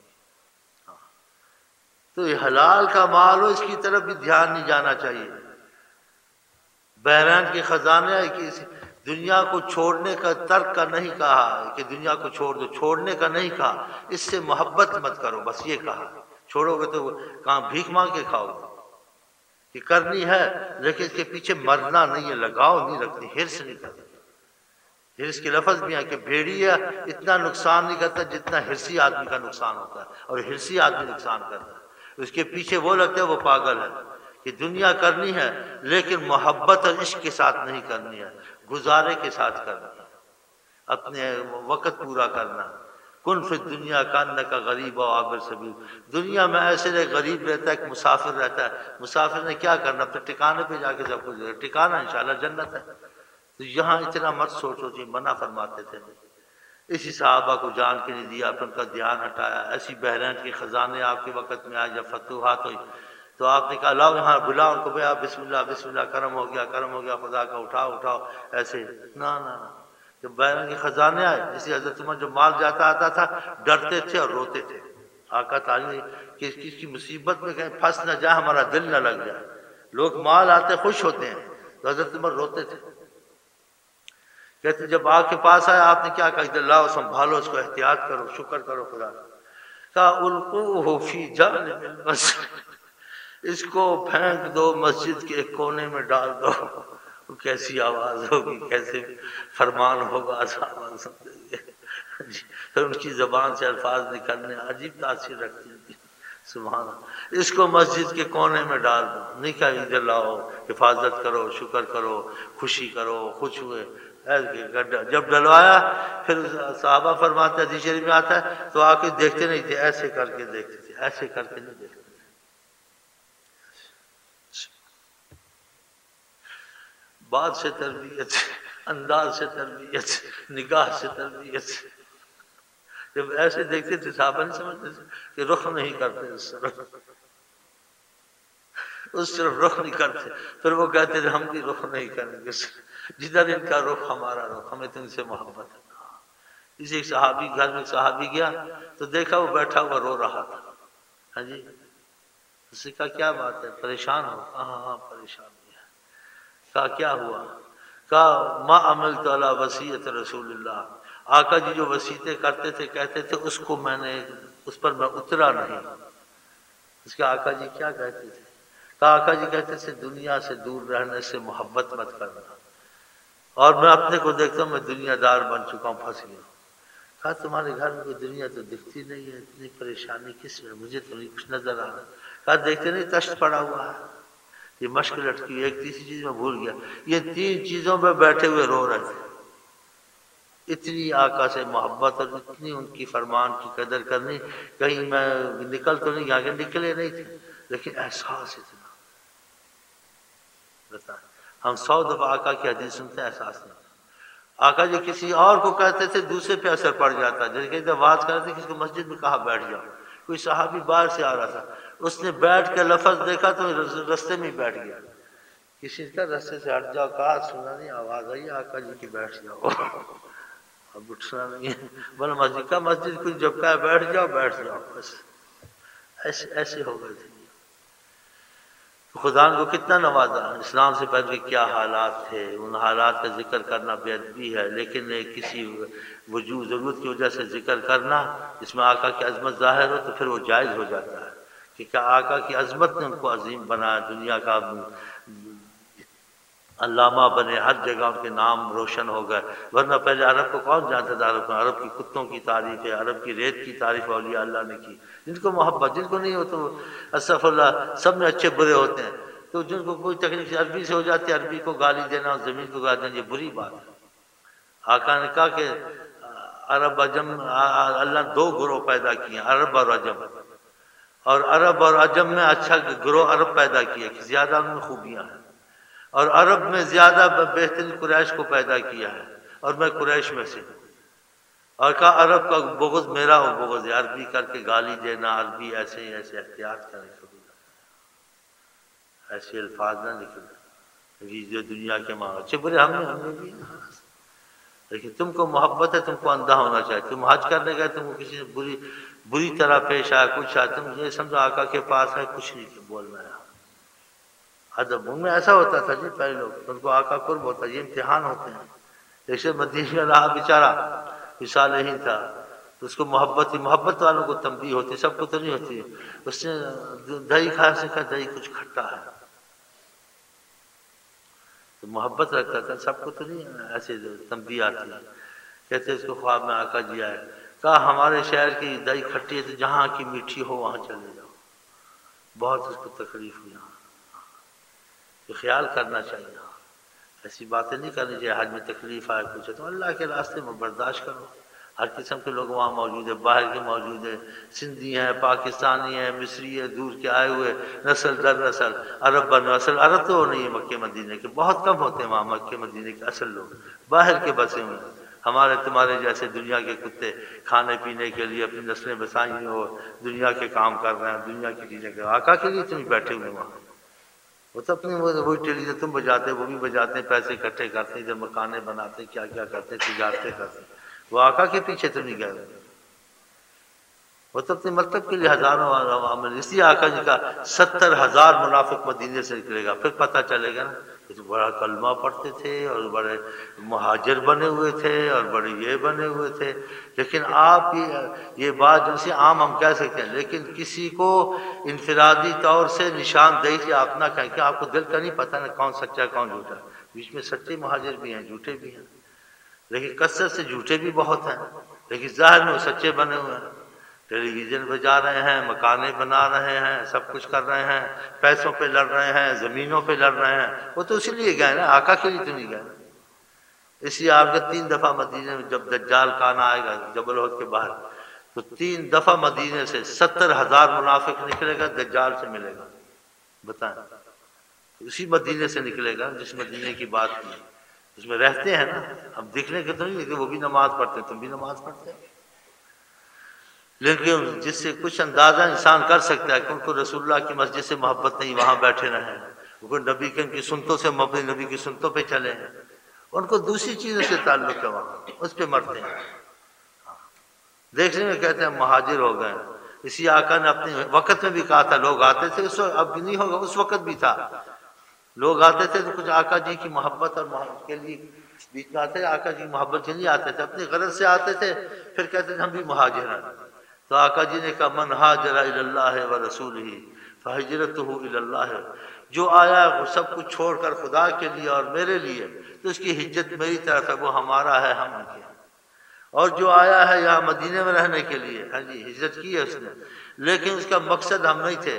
تو یہ حلال کا مال ہو، اس کی طرف بھی دھیان نہیں جانا چاہیے۔ بحرین کے خزانے ہے کہ دنیا کو چھوڑنے کا، ترک کا نہیں کہا کہ دنیا کو چھوڑ دو، چھوڑنے کا نہیں کہا، اس سے محبت مت کرو، بس یہ کہا۔ چھوڑو گے تو کہاں بھیک مانگ کے کھاؤ گے؟ کہ کرنی ہے لیکن اس کے پیچھے مرنا نہیں ہے، لگاؤ نہیں رکھنی، حرص نہیں کرنی۔ حرص کے لفظ بھی ہے کہ بھیڑیا اتنا نقصان نہیں کرتا جتنا حرصی آدمی کا نقصان ہوتا ہے، اور حرصی آدمی نقصان کرتا ہے۔ اس کے پیچھے وہ لگتا ہے وہ پاگل ہے کہ دنیا کرنی ہے لیکن محبت اور عشق کے ساتھ نہیں کرنی ہے، گزارے کے ساتھ کرنی ہے، اپنے وقت پورا کرنا۔ کن فی الدنیا کانک غریب و عابر سبیل، دنیا میں ایسے ایک غریب رہتا ہے، ایک مسافر رہتا ہے۔ مسافر نے کیا کرنا؟ اپنے ٹھکانے پہ جا کے سب کچھ، ٹھکانا انشاءاللہ جنت ہے۔ تو یہاں اتنا مت سوچو جی، منع فرماتے تھے۔ اسی صحابہ کو جان کے نہیں دیا، پھر ان کا دھیان ہٹایا۔ ایسی بحرین کے خزانے آپ کے وقت میں آئے، جب فتوحات ہوئی تو آپ نے کہا لاؤ یہاں بلاؤ ان کو، بھیا بسم اللہ بسم اللہ، کرم ہو گیا کرم ہو گیا خدا کا، اٹھاؤ اٹھاؤ، ایسے نہ نہ۔ جب بحرین کے خزانے آئے، اسی حضرت عمر جو مال جاتا آتا تھا ڈرتے تھے اور روتے تھے۔ آقا تعالیٰ کہ کس کی مصیبت میں کہیں پھنس نہ جائے، ہمارا دل نہ لگ جائے۔ لوگ مال آتے خوش ہوتے ہیں، تو حضرت عمر روتے تھے۔ کہتے جب آگ کے پاس آیا آپ نے کیا کہا؟ لاؤ سنبھالو اس کو، احتیاط کرو، شکر کرو خدا کا۔ کہا القوہ فی جانب المسجد، اس کو پھینک دو مسجد کے ایک کونے میں ڈال دو۔ کیسی آواز ہوگی، کیسے فرمان ہوگا، صحابہ سمجھیں گے۔ پھر ان کی زبان سے الفاظ نکلنے عجیب تاثیر رکھتی ہیں۔ سبحان اللہ، اس کو مسجد کے کونے میں ڈال دو، نہیں کہا ادھر لاؤ، حفاظت کرو، شکر کرو، خوشی کرو، خوش ہوئے۔ جب ڈلوایا پھر صحابہ فرماتے ہیں، حدیث شریف میں آتا ہے تو آ کے دیکھتے نہیں تھے، ایسے کر کے دیکھتے تھے، ایسے کر کے نہیں دیکھتے تھے۔ بات سے تربیت، انداز سے تربیت، نگاہ سے تربیت۔ جب ایسے دیکھتے تھے صحابہ نہیں سمجھتے تھے کہ رخ نہیں کرتے اس طرف رخ نہیں کرتے، پھر وہ کہتے تھے ہم بھی رخ نہیں کریں گے، جدھر ان کا رخ ہمارا رخ، ہمیں تو ان سے محبت ہے۔ اسی ایک صحابی گھر میں صحابی گیا تو دیکھا وہ بیٹھا ہوا رو رہا تھا۔ ہاں جی، اس نے کہا کیا بات ہے، پریشان ہو؟ ہاں پریشان ہے۔ کہا کیا ہوا؟ کہا ما عملت علی وصیت رسول اللہ، آقا جی جو وصیتیں کرتے تھے کہتے تھے اس کو میں نے، اس پر میں اترا نہیں۔ اس کے آقا جی کیا کہتے تھے؟ کہا آقا جی کہتے تھے دنیا سے دور رہنے سے محبت مت کرنا، اور میں اپنے کو دیکھتا ہوں میں دنیا دار بن چکا ہوں، پھنس گیا۔ کہا تمہارے گھر میں کوئی دنیا تو دکھتی نہیں ہے، اتنی پریشانی کس میں؟ مجھے تو نہیں کچھ نظر آ رہا۔ کہا دیکھتے نہیں تشت پڑا ہوا ہے، یہ مشق لٹکی ہوئی. ایک تیسری چیز میں بھول گیا. یہ 3 چیزوں پہ بیٹھے ہوئے رو رہے تھے. اتنی آقا سے محبت اور اتنی ان کی فرمان کی قدر کرنی. کہیں میں نکل تو نہیں گیا کہ نکلے نہیں تھے لیکن احساس اتنا. بتائیں ہم 100 دفعہ آقا کی حدیث سنتے ہیں احساس نہیں. آقا جی کسی اور کو کہتے تھے دوسرے پہ اثر پڑ جاتا. جیسے کہ جب بات کرتے تھے کسی کو مسجد میں کہا بیٹھ جاؤ. کوئی صحابی باہر سے آ رہا تھا, اس نے بیٹھ کے لفظ دیکھا تو رستے میں ہی بیٹھ گیا. کسی کا رستے سے ہٹ جاؤ, کہا سنا نہیں, آواز آئی آقا جی کی بیٹھ جاؤ. اب اٹھنا نہیں ہے. بولے مسجد کوئی جب کہا بیٹھ جاؤ بیٹھ جاؤ. بس ایسے ہو گئے تھے. خدا کو کتنا نوازا. اسلام سے پہلے کیا حالات تھے, ان حالات کا ذکر کرنا بے ادبی ہے, لیکن کسی وجود ضرورت کی وجہ سے ذکر کرنا جس میں آقا کی عظمت ظاہر ہو تو پھر وہ جائز ہو جاتا ہے. کہ کیا آقا کی عظمت نے ان کو عظیم بنایا, دنیا کا علامہ بنے, ہر جگہ ان کے نام روشن ہو گئے. ورنہ پہلے عرب کو کون جانتا تھا؟ عرب کی کتوں کی تعریف ہے, عرب کی ریت کی تعریف اولیاء اللہ نے کی. جن کو محبت, جن کو نہیں ہو تو استغفر اللہ, سب میں اچھے برے ہوتے ہیں. تو جن کو کوئی تکلیف عربی سے ہو جاتی ہے, عربی کو گالی دینا اور زمین کو گالی دینا یہ بری بات ہے. آقا نے کہا کہ عرب عجم, اللہ نے 2 گروہ پیدا کیے ہیں, عرب اور عجم. اور عرب اور عجم میں اچھا گروہ عرب پیدا کیا کہ زیادہ ان میں خوبیاں ہیں, اور عرب میں زیادہ بہترین قریش کو پیدا کیا ہے, اور میں قریش میں سے ہوں. اور کہا عرب کا بغض میرا ہو بغض ہے. عربی کر کے گالی دینا, عربی ایسے ہی ایسے احتیاط کریں, ایسے الفاظ نہ نکلے. جو دنیا کے ماں اچھے برے ہم نے بھی, لیکن تم کو محبت ہے, تم کو اندھا ہونا چاہیے. تم حج کرنے گئے, تم کو کسی نے بری طرح پیش آیا, کچھ آیا, تم یہ سمجھو آقا کے پاس ہے, کچھ نہیں بولنا ہے. ادب ان میں ایسا ہوتا تھا جی, پہلے لوگ ان کو آقا قرب ہوتا. یہ امتحان ہوتے ہیں. جیسے مدینے میں رہا بیچارہ, مثال نہیں تھا, تو اس کو محبت ہی محبت والوں کو تنبیہ ہوتی, سب کو تو نہیں ہوتی. اس نے دہی کھایا, سے کہا دہی کچھ کھٹا ہے, تو محبت رکھتا تھا. سب کو تو نہیں ایسے تنبیہ آتی ہے. کہتے اس کو خواب میں آقا جی آئے, کہا ہمارے شہر کی دہی کھٹی ہے, تو جہاں کی میٹھی ہو وہاں چلے جاؤ. بہت اس کو تکلیف ہوئی. تو خیال کرنا چاہیے, ایسی باتیں نہیں کرنی چاہیے. حج میں تکلیف آئے کچھ ہے تو اللہ کے راستے میں برداشت کرو. ہر قسم کے لوگ وہاں موجود ہیں, باہر کے موجود ہیں, سندھی ہیں, پاکستانی ہیں, مصری ہیں, دور کے آئے ہوئے, نسل در نسل, عرب بن نسل. عرب تو نہیں ہے مکے مدینے کے, بہت کم ہوتے ہیں وہاں مکے مدینے کے اصل لوگ, باہر کے بسے ہوئے. ہمارے تمہارے جیسے دنیا کے کتے کھانے پینے کے لیے اپنی نسلیں بسائی ہو, دنیا کے کام کر رہے ہیں, دنیا کی چیزیں کر. آقا کے لیے تم بیٹھے ہوئے وہاں. وہ تو اپنی وہی ٹیلی سے تم بجاتے, وہ بھی بجاتے ہیں, پیسے اکٹھے کرتے ہیں, ادھر مکانے بناتے, کیا کیا کرتے, تجارتیں کرتے. وہ آقا کے پیچھے تو نہیں گئے. وہ تو اپنے مطلب کے لیے ہزاروں عمل. اس لیے آقا جی کا 70,000 منافق مدینے سے نکلے گا, پھر پتہ چلے گا نا. بڑا کلمہ پڑھتے تھے, اور بڑے مہاجر بنے ہوئے تھے, اور بڑے یہ بنے ہوئے تھے. لیکن آپ یہ بات جن سے عام ہم کہہ سکتے ہیں, لیکن کسی کو انفرادی طور سے نشاندہی سے آپ نہ کہیں, کہ آپ کو دل کا نہیں پتہ نا کون سچا کون جھوٹا. بیچ میں سچے مہاجر بھی ہیں, جھوٹے بھی ہیں, لیکن کثرت سے جھوٹے بھی بہت ہیں, لیکن ظاہر میں وہ سچے بنے ہوئے ہیں. ٹیلی ویژن بجا رہے ہیں, مکانے بنا رہے ہیں, سب کچھ کر رہے ہیں, پیسوں پہ لڑ رہے ہیں, زمینوں پہ لڑ رہے ہیں. وہ تو اسی لیے گئے نا, آقا کے لیے تو نہیں گئے. اس لیے آپ کے 3 دفعہ مدینے میں جب دجال کانا آئے گا جبل احد کے باہر, تو 3 دفعہ مدینے سے 70,000 منافق نکلے گا, دجال سے ملے گا. بتائیں, اسی مدینے سے نکلے گا جس مدینے کی بات کی, اس میں رہتے ہیں نا. اب دکھنے کے تو نہیں, لیکن وہ بھی نماز پڑھتے ہیں, تم بھی نماز پڑھتے ہیں. لیکن جس سے کچھ اندازہ انسان کر سکتا ہے کہ ان کو رسول اللہ کی مسجد سے محبت نہیں, وہاں بیٹھے رہے, وہ نبی کی سنتوں سے محبت, نبی کی سنتوں پہ چلے ہیں, ان کو دوسری چیزوں سے تعلق ہے, وہاں اس پہ مرتے ہیں. دیکھنے میں کہتے ہیں مہاجر ہو گئے. اسی آقا نے اپنے وقت میں بھی کہا تھا, لوگ آتے تھے اس وقت, اب نہیں ہوگا, اس وقت بھی تھا. لوگ آتے تھے تو کچھ آقا جی کی محبت اور محبت کے لیے بیچ میں آتے, آقا جی کی محبت کے لیے آتے تھے, اپنی غرض سے آتے تھے. پھر کہتے تھے ہم بھی مہاجر ہیں. تو آقا جی نے کہا من ہاجر الی اللہ ورسولہ فہجرتہ الی اللہ, جو آیا وہ سب کچھ چھوڑ کر خدا کے لیے اور میرے لیے, تو اس کی ہجرت میری طرف ہے, وہ ہمارا ہے, ہم ان کے. اور جو آیا ہے یہاں مدینے میں رہنے کے لیے, ہاں جی ہجرت کی ہے اس نے, لیکن اس کا مقصد ہم نہیں تھے.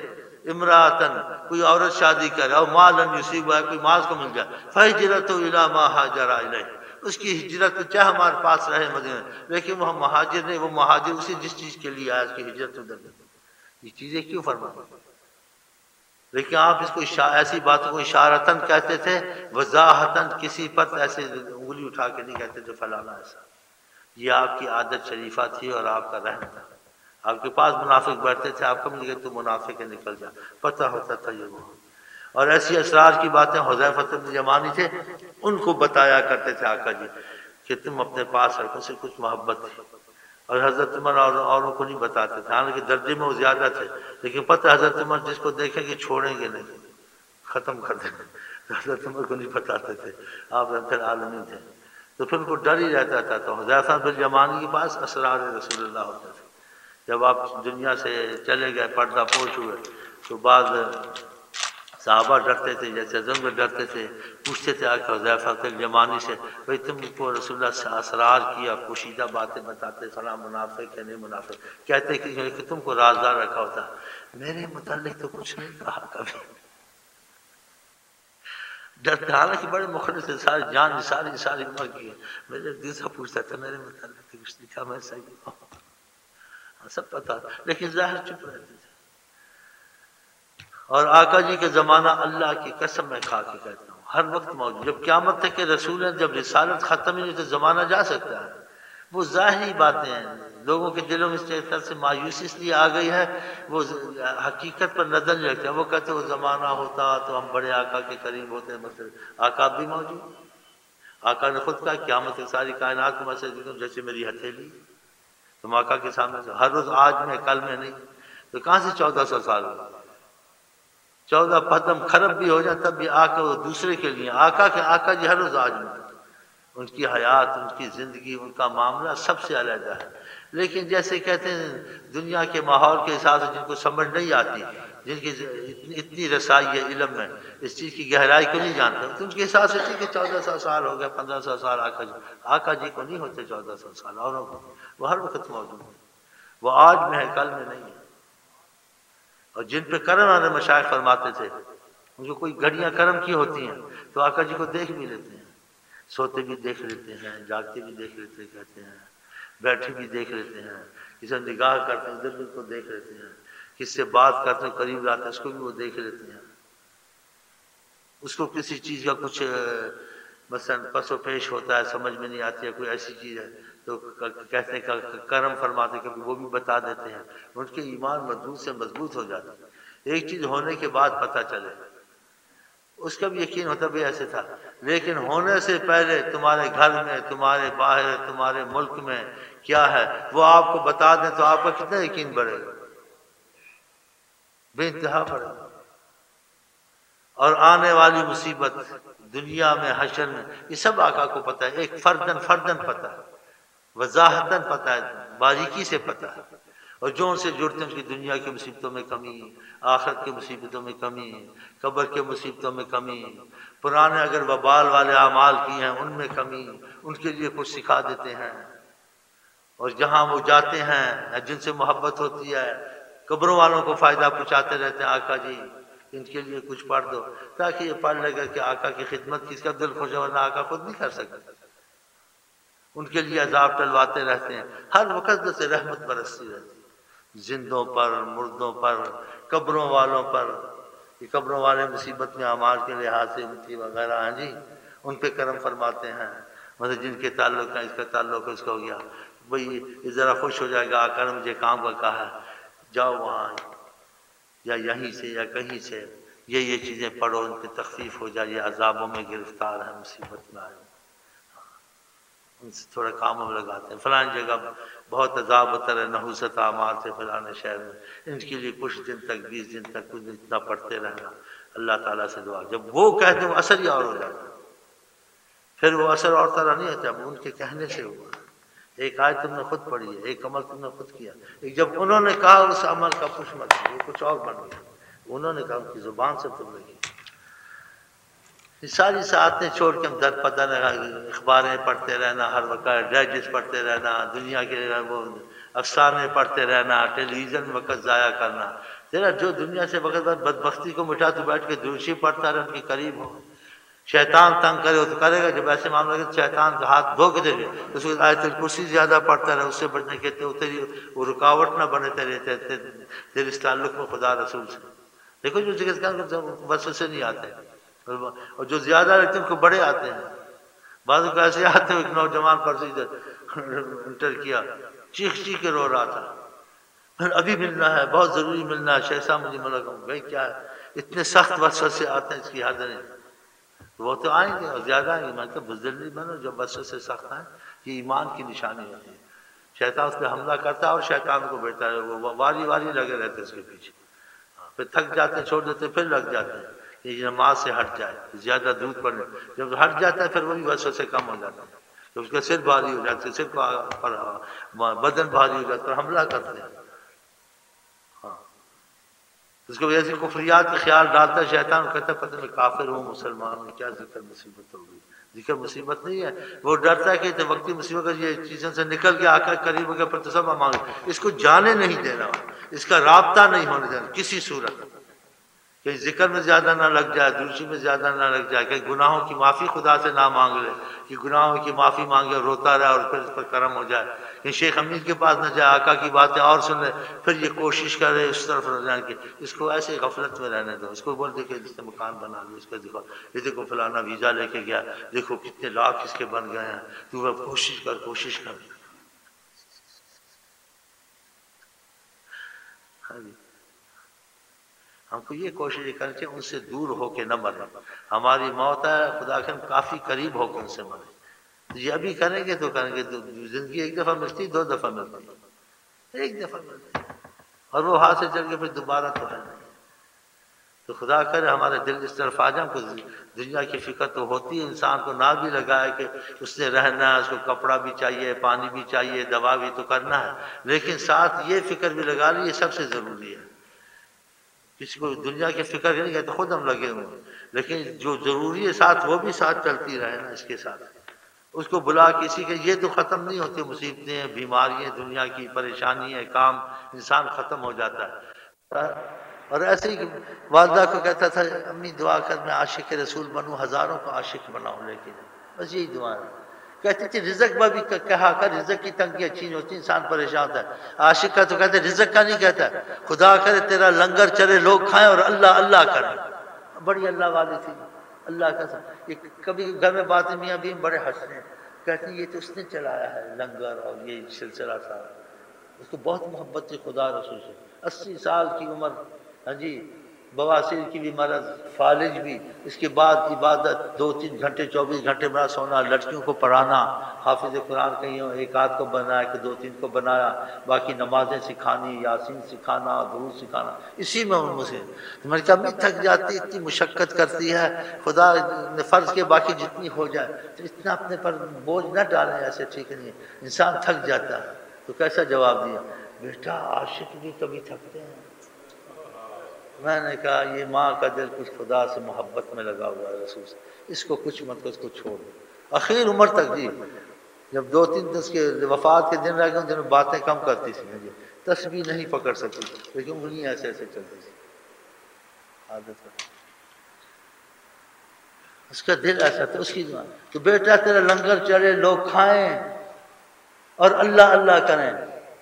امراۃن کوئی عورت شادی کرے اور مالن یصیب ہے کوئی مال کو مل جائے فہجرۃ الی ما ہاجر الیہ اس کی ہجرت چاہے ہمارے پاس رہے مدینہ لیکن وہ مہاجر نہیں وہ مہاجر اسی جس چیز کے لیے آیا اس کی ہجرت ادھر یہ چیزیں کیوں فرماتے لیکن آپ اس کو ایسی باتوں کو اشارتاً کہتے تھے وضاحتاً کسی پر ایسے انگلی اٹھا کے نہیں کہتے تھے فلانا ایسا یہ آپ کی عادت شریفہ تھی اور آپ کا رحم تھا آپ کے پاس منافق بیٹھتے تھے آپ کبھی نہیں کہتے تو منافق ہے نکل جا پتہ ہوتا تھا یہ وہ اور ایسی اسرار کی باتیں حذیفہ بن یمانی تھے ان کو بتایا کرتے تھے آقا جی کہ تم اپنے پاس رکھو سے کچھ محبت تھی اور حضرت عمر اوروں کو نہیں بتاتے تھے حالانکہ درجے میں وہ زیادہ تھے لیکن پتہ حضرت عمر جس کو دیکھیں گے چھوڑیں گے نہیں ختم کر دیں گے حضرت عمر کو نہیں بتاتے تھے آپ رب العالمین تھے تو پھر ان کو ڈر ہی رہتا تھا تو حذیفہ بن یمانی کے پاس اسرار رسول اللہ ہوتے تھے جب آپ دنیا سے چلے گئے پردہ پوش ہوئے تو بعض صحابہ ڈرتے تھے جیسے حضرت ڈرتے تھے پوچھتے تھے آقا حذیفہ بن یمانی سے بھائی تم کو رسول اللہ سے اسرار کیا پوشیدہ باتیں بتاتے فلاں منافق ہے نہیں منافق کہتے کہ تم کو رازدار رکھا ہوتا میرے متعلق تو کچھ نہیں کہا کبھی ڈرتے حالانکہ بڑے مخلص تھے ساری جان ساری عمر کی ہے میرے دل سے پوچھتا تھا میرے متعلق تو کچھ لکھا میں صحیح ہوں سب پتا لیکن ظاہر چپ رہتے تھے اور آقا جی کے زمانہ اللہ کی قسم میں کھا کے کہتا ہوں ہر وقت موجود جب قیامت تک کہ رسول جب رسالت ختم ہی نہیں تو زمانہ جا سکتا ہے وہ ظاہری باتیں ہیں لوگوں کے دلوں میں اس طرح سے مایوسی اس لیے آ گئی ہے وہ حقیقت پر نظر نہیں رکھتے وہ کہتے وہ زمانہ ہوتا تو ہم بڑے آقا کے قریب ہوتے مثلا آقا بھی موجود آقا نے خود کہا قیامت کی ساری کائنات کو مسجد دیکھوں جیسے میری ہتھیلی تم آقا کے سامنے سے ہر روز آج میں کل میں نہیں تو کہاں سے 1400 سال ہو 14 قدم خراب بھی ہو جائے تب بھی آقا وہ دوسرے کے لیے آقا جی ہر روز آج میں ان کی حیات ان کی زندگی ان کا معاملہ سب سے علیحدہ ہے لیکن جیسے کہتے ہیں دنیا کے ماحول کے حساب سے جن کو سمجھ نہیں آتی جن کی اتنی رسائی ہے علم میں اس چیز کی گہرائی کو نہیں جانتے تو ان کے حساب سے ٹھیک ہے 1400 سال ہو گئے 1500 سال آقا جی کو نہیں ہوتے 1400 سال اوروں کو وہ ہر وقت موجود ہے وہ آج میں ہے کل میں نہیں ہے اور جن پہ کرم والے مشائخ فرماتے تھے ان کو کوئی گھڑیاں کرم کی ہوتی ہیں تو آقا جی کو دیکھ بھی لیتے ہیں سوتے بھی دیکھ لیتے ہیں جاگتے بھی دیکھ لیتے کہتے ہیں بیٹھے بھی دیکھ لیتے ہیں کسی نگاہ کرتے ہیں ادھر کو دیکھ لیتے ہیں کس سے بات کرتے ہیں قریب لاتے ہیں اس کو بھی وہ دیکھ لیتے ہیں اس کو کسی چیز کا کچھ مثلا پس و پیش ہوتا ہے سمجھ میں نہیں آتی ہے کوئی ایسی چیز ہے تو کہتے ہیں کرم فرماتے کہ وہ بھی بتا دیتے ہیں ان کے ایمان مضبوط سے مضبوط ہو جاتا ہے ایک چیز ہونے کے بعد پتہ چلے اس کا بھی یقین ہوتا بھی ایسے تھا لیکن ہونے سے پہلے تمہارے گھر میں تمہارے باہر تمہارے ملک میں کیا ہے وہ آپ کو بتا دیں تو آپ کا کتنا یقین بڑھے گا بے انتہا بڑھے گا اور آنے والی مصیبت دنیا میں حشر میں یہ سب آقا کو پتہ ہے ایک فردن پتہ ہے وضاحتاً پتہ ہے باریکی سے پتہ ہے اور جو ان سے جڑتے ہیں ان کی دنیا کی مصیبتوں میں کمی آخرت کی مصیبتوں میں کمی قبر کے مصیبتوں میں کمی پرانے اگر وبال والے اعمال کی ہیں ان میں کمی ان کے لیے کچھ سکھا دیتے ہیں اور جہاں وہ جاتے ہیں جن سے محبت ہوتی ہے قبروں والوں کو فائدہ پہنچاتے رہتے ہیں آقا جی ان کے لیے کچھ پڑھ دو تاکہ یہ پڑھ لے گا کہ آقا کی خدمت کس کا دل خوش ہے ورنہ آقا خود نہیں کر سکتا ان کے لیے عذاب ٹلواتے رہتے ہیں ہر وقت سے رحمت برستی رہتی ہے زندوں پر مردوں پر قبروں والوں پر یہ قبروں والے مصیبت میں اعمال کے لحاظ سے امتی وغیرہ ہیں جی ان پہ کرم فرماتے ہیں مطلب جن کے تعلق ہیں اس کا تعلق اس کا ہو گیا بھئی یہ ذرا خوش ہو جائے گا آقا نے مجھے کام کا کہا ہے جاؤ وہاں یا یہیں سے یا کہیں سے یہ چیزیں پڑھو ان پہ تخفیف ہو جائے یہ عذابوں میں گرفتار ہے مصیبت میں آئے ان سے تھوڑا کاموں میں لگاتے ہیں فلان جگہ بہت عذاب ہوتا ہے نحوست اعمال سے فلاں شہر میں ان کے لیے کچھ دن تک 20 دن تک کچھ اتنا پڑھتے رہنا اللہ تعالیٰ سے دعا جب وہ کہتے ہیں وہ اثر ہی اور ہو جاتا پھر وہ اثر اور طرح نہیں ہوتا اب ان کے کہنے سے ہوا ایک آیت تم نے خود پڑھی ہے ایک عمل تم نے خود کیا ایک جب انہوں نے کہا اس عمل کا کچھ مت وہ کچھ اور بن گیا انہوں نے کہا ان کی زبان سے تم نے کی ساری ساعتیں چھوڑ کے ہم در پتہ اخباریں پڑھتے رہنا ہر وقت ڈائجسٹ پڑھتے رہنا دنیا کے وہ افسانے پڑھتے رہنا ٹیلی ویژن وقت ضائع کرنا تیرا جو دنیا سے وقت بعد بدبختی کو مٹا تو بیٹھ کے دوشی پڑھتا رہے، ان کے قریب ہو. شیطان تنگ کرے ہو تو کرے گا، جب ایسے معاملہ کہ شیطان کا ہاتھ دھو کے دے گا، اس کو آیت الکرسی زیادہ پڑھتا رہے، اس سے بچنے کے تیری وہ رکاوٹ نہ بنے تیرے اس تعلق میں خدا رسول سے. دیکھو جو ذکر وسوسے نہیں آتے، اور جو زیادہ رہتے ہیں ان کو بڑے آتے ہیں. بعض کو ایسے آتے ہیں، ایک نوجوان پرسوں انٹر کیا، چیخ چیخ کے رو رہا تھا، ابھی ملنا ہے، بہت ضروری ملنا ہے، شیخ صاحب مجھے ملاقات. بھائی کیا ہے، اتنے سخت وسوسے آتے ہیں اس کی حد نہیں. وہ تو آئیں گے اور زیادہ آئیں گے. میں کہ بزدل نہیں بنو جب وسوسے سخت ہیں، یہ ایمان کی نشانی ہوتی ہے. شیطان اس پہ حملہ کرتا ہے اور شیطان کو بیٹھتا ہے، وہ واری واری لگے رہتے ہیں اس کے پیچھے. پھر تھک جاتے ہیں، چھوڑ دیتے ہیں، پھر لگ جاتے ہیں. یہ نماز سے ہٹ جائے، زیادہ دودھ پڑنے، جب ہٹ جاتا ہے پھر وہی وسوسے کم ہو جاتا ہے. تو اس کا سر بھاری ہو جاتا ہے، سر پر بدن بھاری ہو جاتا ہے، حملہ کرتے ہیں. ہاں، اس کو وجہ سے کفریات کا خیال ڈالتا ہے شیطان، کہتا ہے پتہ میں کافر ہوں، مسلمان ہوں، کیا ذکر مصیبت ہوگی. ذکر مصیبت نہیں ہے، وہ ڈرتا ہے کہ وقتی مصیبت کا یہ چیزوں سے نکل کے آ کر قریب ہو گیا پھر تو سب مانگے. اس کو جانے نہیں دینا، اس کا رابطہ نہیں ہونے دینا کسی صورت. کہ ذکر میں زیادہ نہ لگ جائے، دوسری میں زیادہ نہ لگ جائے، کہ گناہوں کی معافی خدا سے نہ مانگ لے، کہ گناہوں کی معافی مانگے اور روتا رہے اور پھر اس پر کرم ہو جائے. کہ شیخ امین کے پاس نہ جائے، آقا کی باتیں اور سن لے، پھر یہ کوشش کرے اس طرف رجحان کی. اس کو ایسے غفلت میں رہنے دو. اس کو بول دے کہ جس نے مکان بنا لیا، اس کا دکھاؤ، یہ دیکھو فلانا ویزا لے کے گیا، دیکھو کتنے لاکھ اس کے بن گئے ہیں، تو اب کوشش کر. ہاں جی، ہم کو یہ کوشش کرنی چاہیے ان سے دور ہو کے نہ مرے. ہماری موت ہے خدا کے کافی قریب ہو کے ان سے مرے. یہ ابھی کریں گے تو کریں گے. زندگی ایک دفعہ ملتی، دو دفعہ ملتی، ایک دفعہ ملتی، اور وہ ہاتھ سے چل کے پھر دوبارہ تو ہے نہیں. تو خدا کرے ہمارے دل اس طرف آ جائیں. کچھ دنیا کی فکر تو ہوتی ہے انسان کو، نہ بھی لگائے کہ اس نے رہنا ہے، اس کو کپڑا بھی چاہیے، پانی بھی چاہیے، دوا بھی تو کرنا ہے، لیکن ساتھ یہ فکر بھی لگا لی، یہ سب سے ضروری ہے. کسی کو دنیا کی فکر نہیں ہے تو خود ہم لگے ہوئے ہیں، لیکن جو ضروری ہے ساتھ وہ بھی ساتھ چلتی رہے نا اس کے ساتھ. اس کو بلا کسی کے، یہ تو ختم نہیں ہوتی. مصیبتیں، بیماریاں، دنیا کی پریشانیاں، کام، انسان ختم ہو جاتا ہے. اور ایسے ہی والدہ کو کہتا تھا امی دعا کر میں عاشق رسول بنوں، ہزاروں کو عاشق بناؤں. لیکن بس یہی دعا ہے. کہتی تھی رزق میں بھی کہا کر، رزق کی تنگی اچھی ہوتی، انسان پریشان ہوتا ہے. عاشق کا تو کہتے رزق کا نہیں کہتا، خدا کرے تیرا لنگر چلے، لوگ کھائیں اور اللہ اللہ کریں. بڑی اللہ والی تھی، اللہ کا. کبھی گھر میں باتیں میاں بھی بڑے ہنستے ہیں، کہتے ہیں یہ تو اس نے چلایا ہے لنگر اور یہ سلسلہ تھا. اس کو بہت محبت تھی خدا رسول سے. 80 سال کی عمر، ہاں جی، بواسیر کی بھی مرض، فالج بھی. اس کے بعد عبادت 2-3 گھنٹے 24 گھنٹے بڑا سونا، لڑکیوں کو پڑھانا، حافظ قرآن کہیں ایک آدھ کو بنایا کہ 2-3 کو بنایا، باقی نمازیں سکھانی، یاسین سکھانا، درود سکھانا، اسی میں ان سے. میں نے کہا امی تھک جاتی، اتنی مشقت کرتی ہے، خدا نے فرض کے باقی جتنی ہو جائے تو اتنا اپنے پر بوجھ نہ ڈالیں، ایسے ٹھیک نہیں ہے، انسان تھک جاتا ہے. تو کیسا جواب دیا، بیٹا عاشق بھی کبھی تھکتے ہیں. میں نے کہا یہ ماں کا دل کچھ خدا سے محبت میں لگا ہوا ہے، رسول سے، اس کو کچھ مت، اس کو چھوڑ دو. اخیر عمر تک جی، جب 2-3 دن کے وفات کے دن رہ گئے، ان دنوں باتیں کم کرتی تھی، تسبیح نہیں پکڑ سکتی، لیکن انہیں ایسے ایسے چلتی تھی. عادت ہے، اس کا دل ایسا تھا. اس کی دعا تو بیٹا تیرا لنگر چلے، لوگ کھائیں اور اللہ اللہ کریں.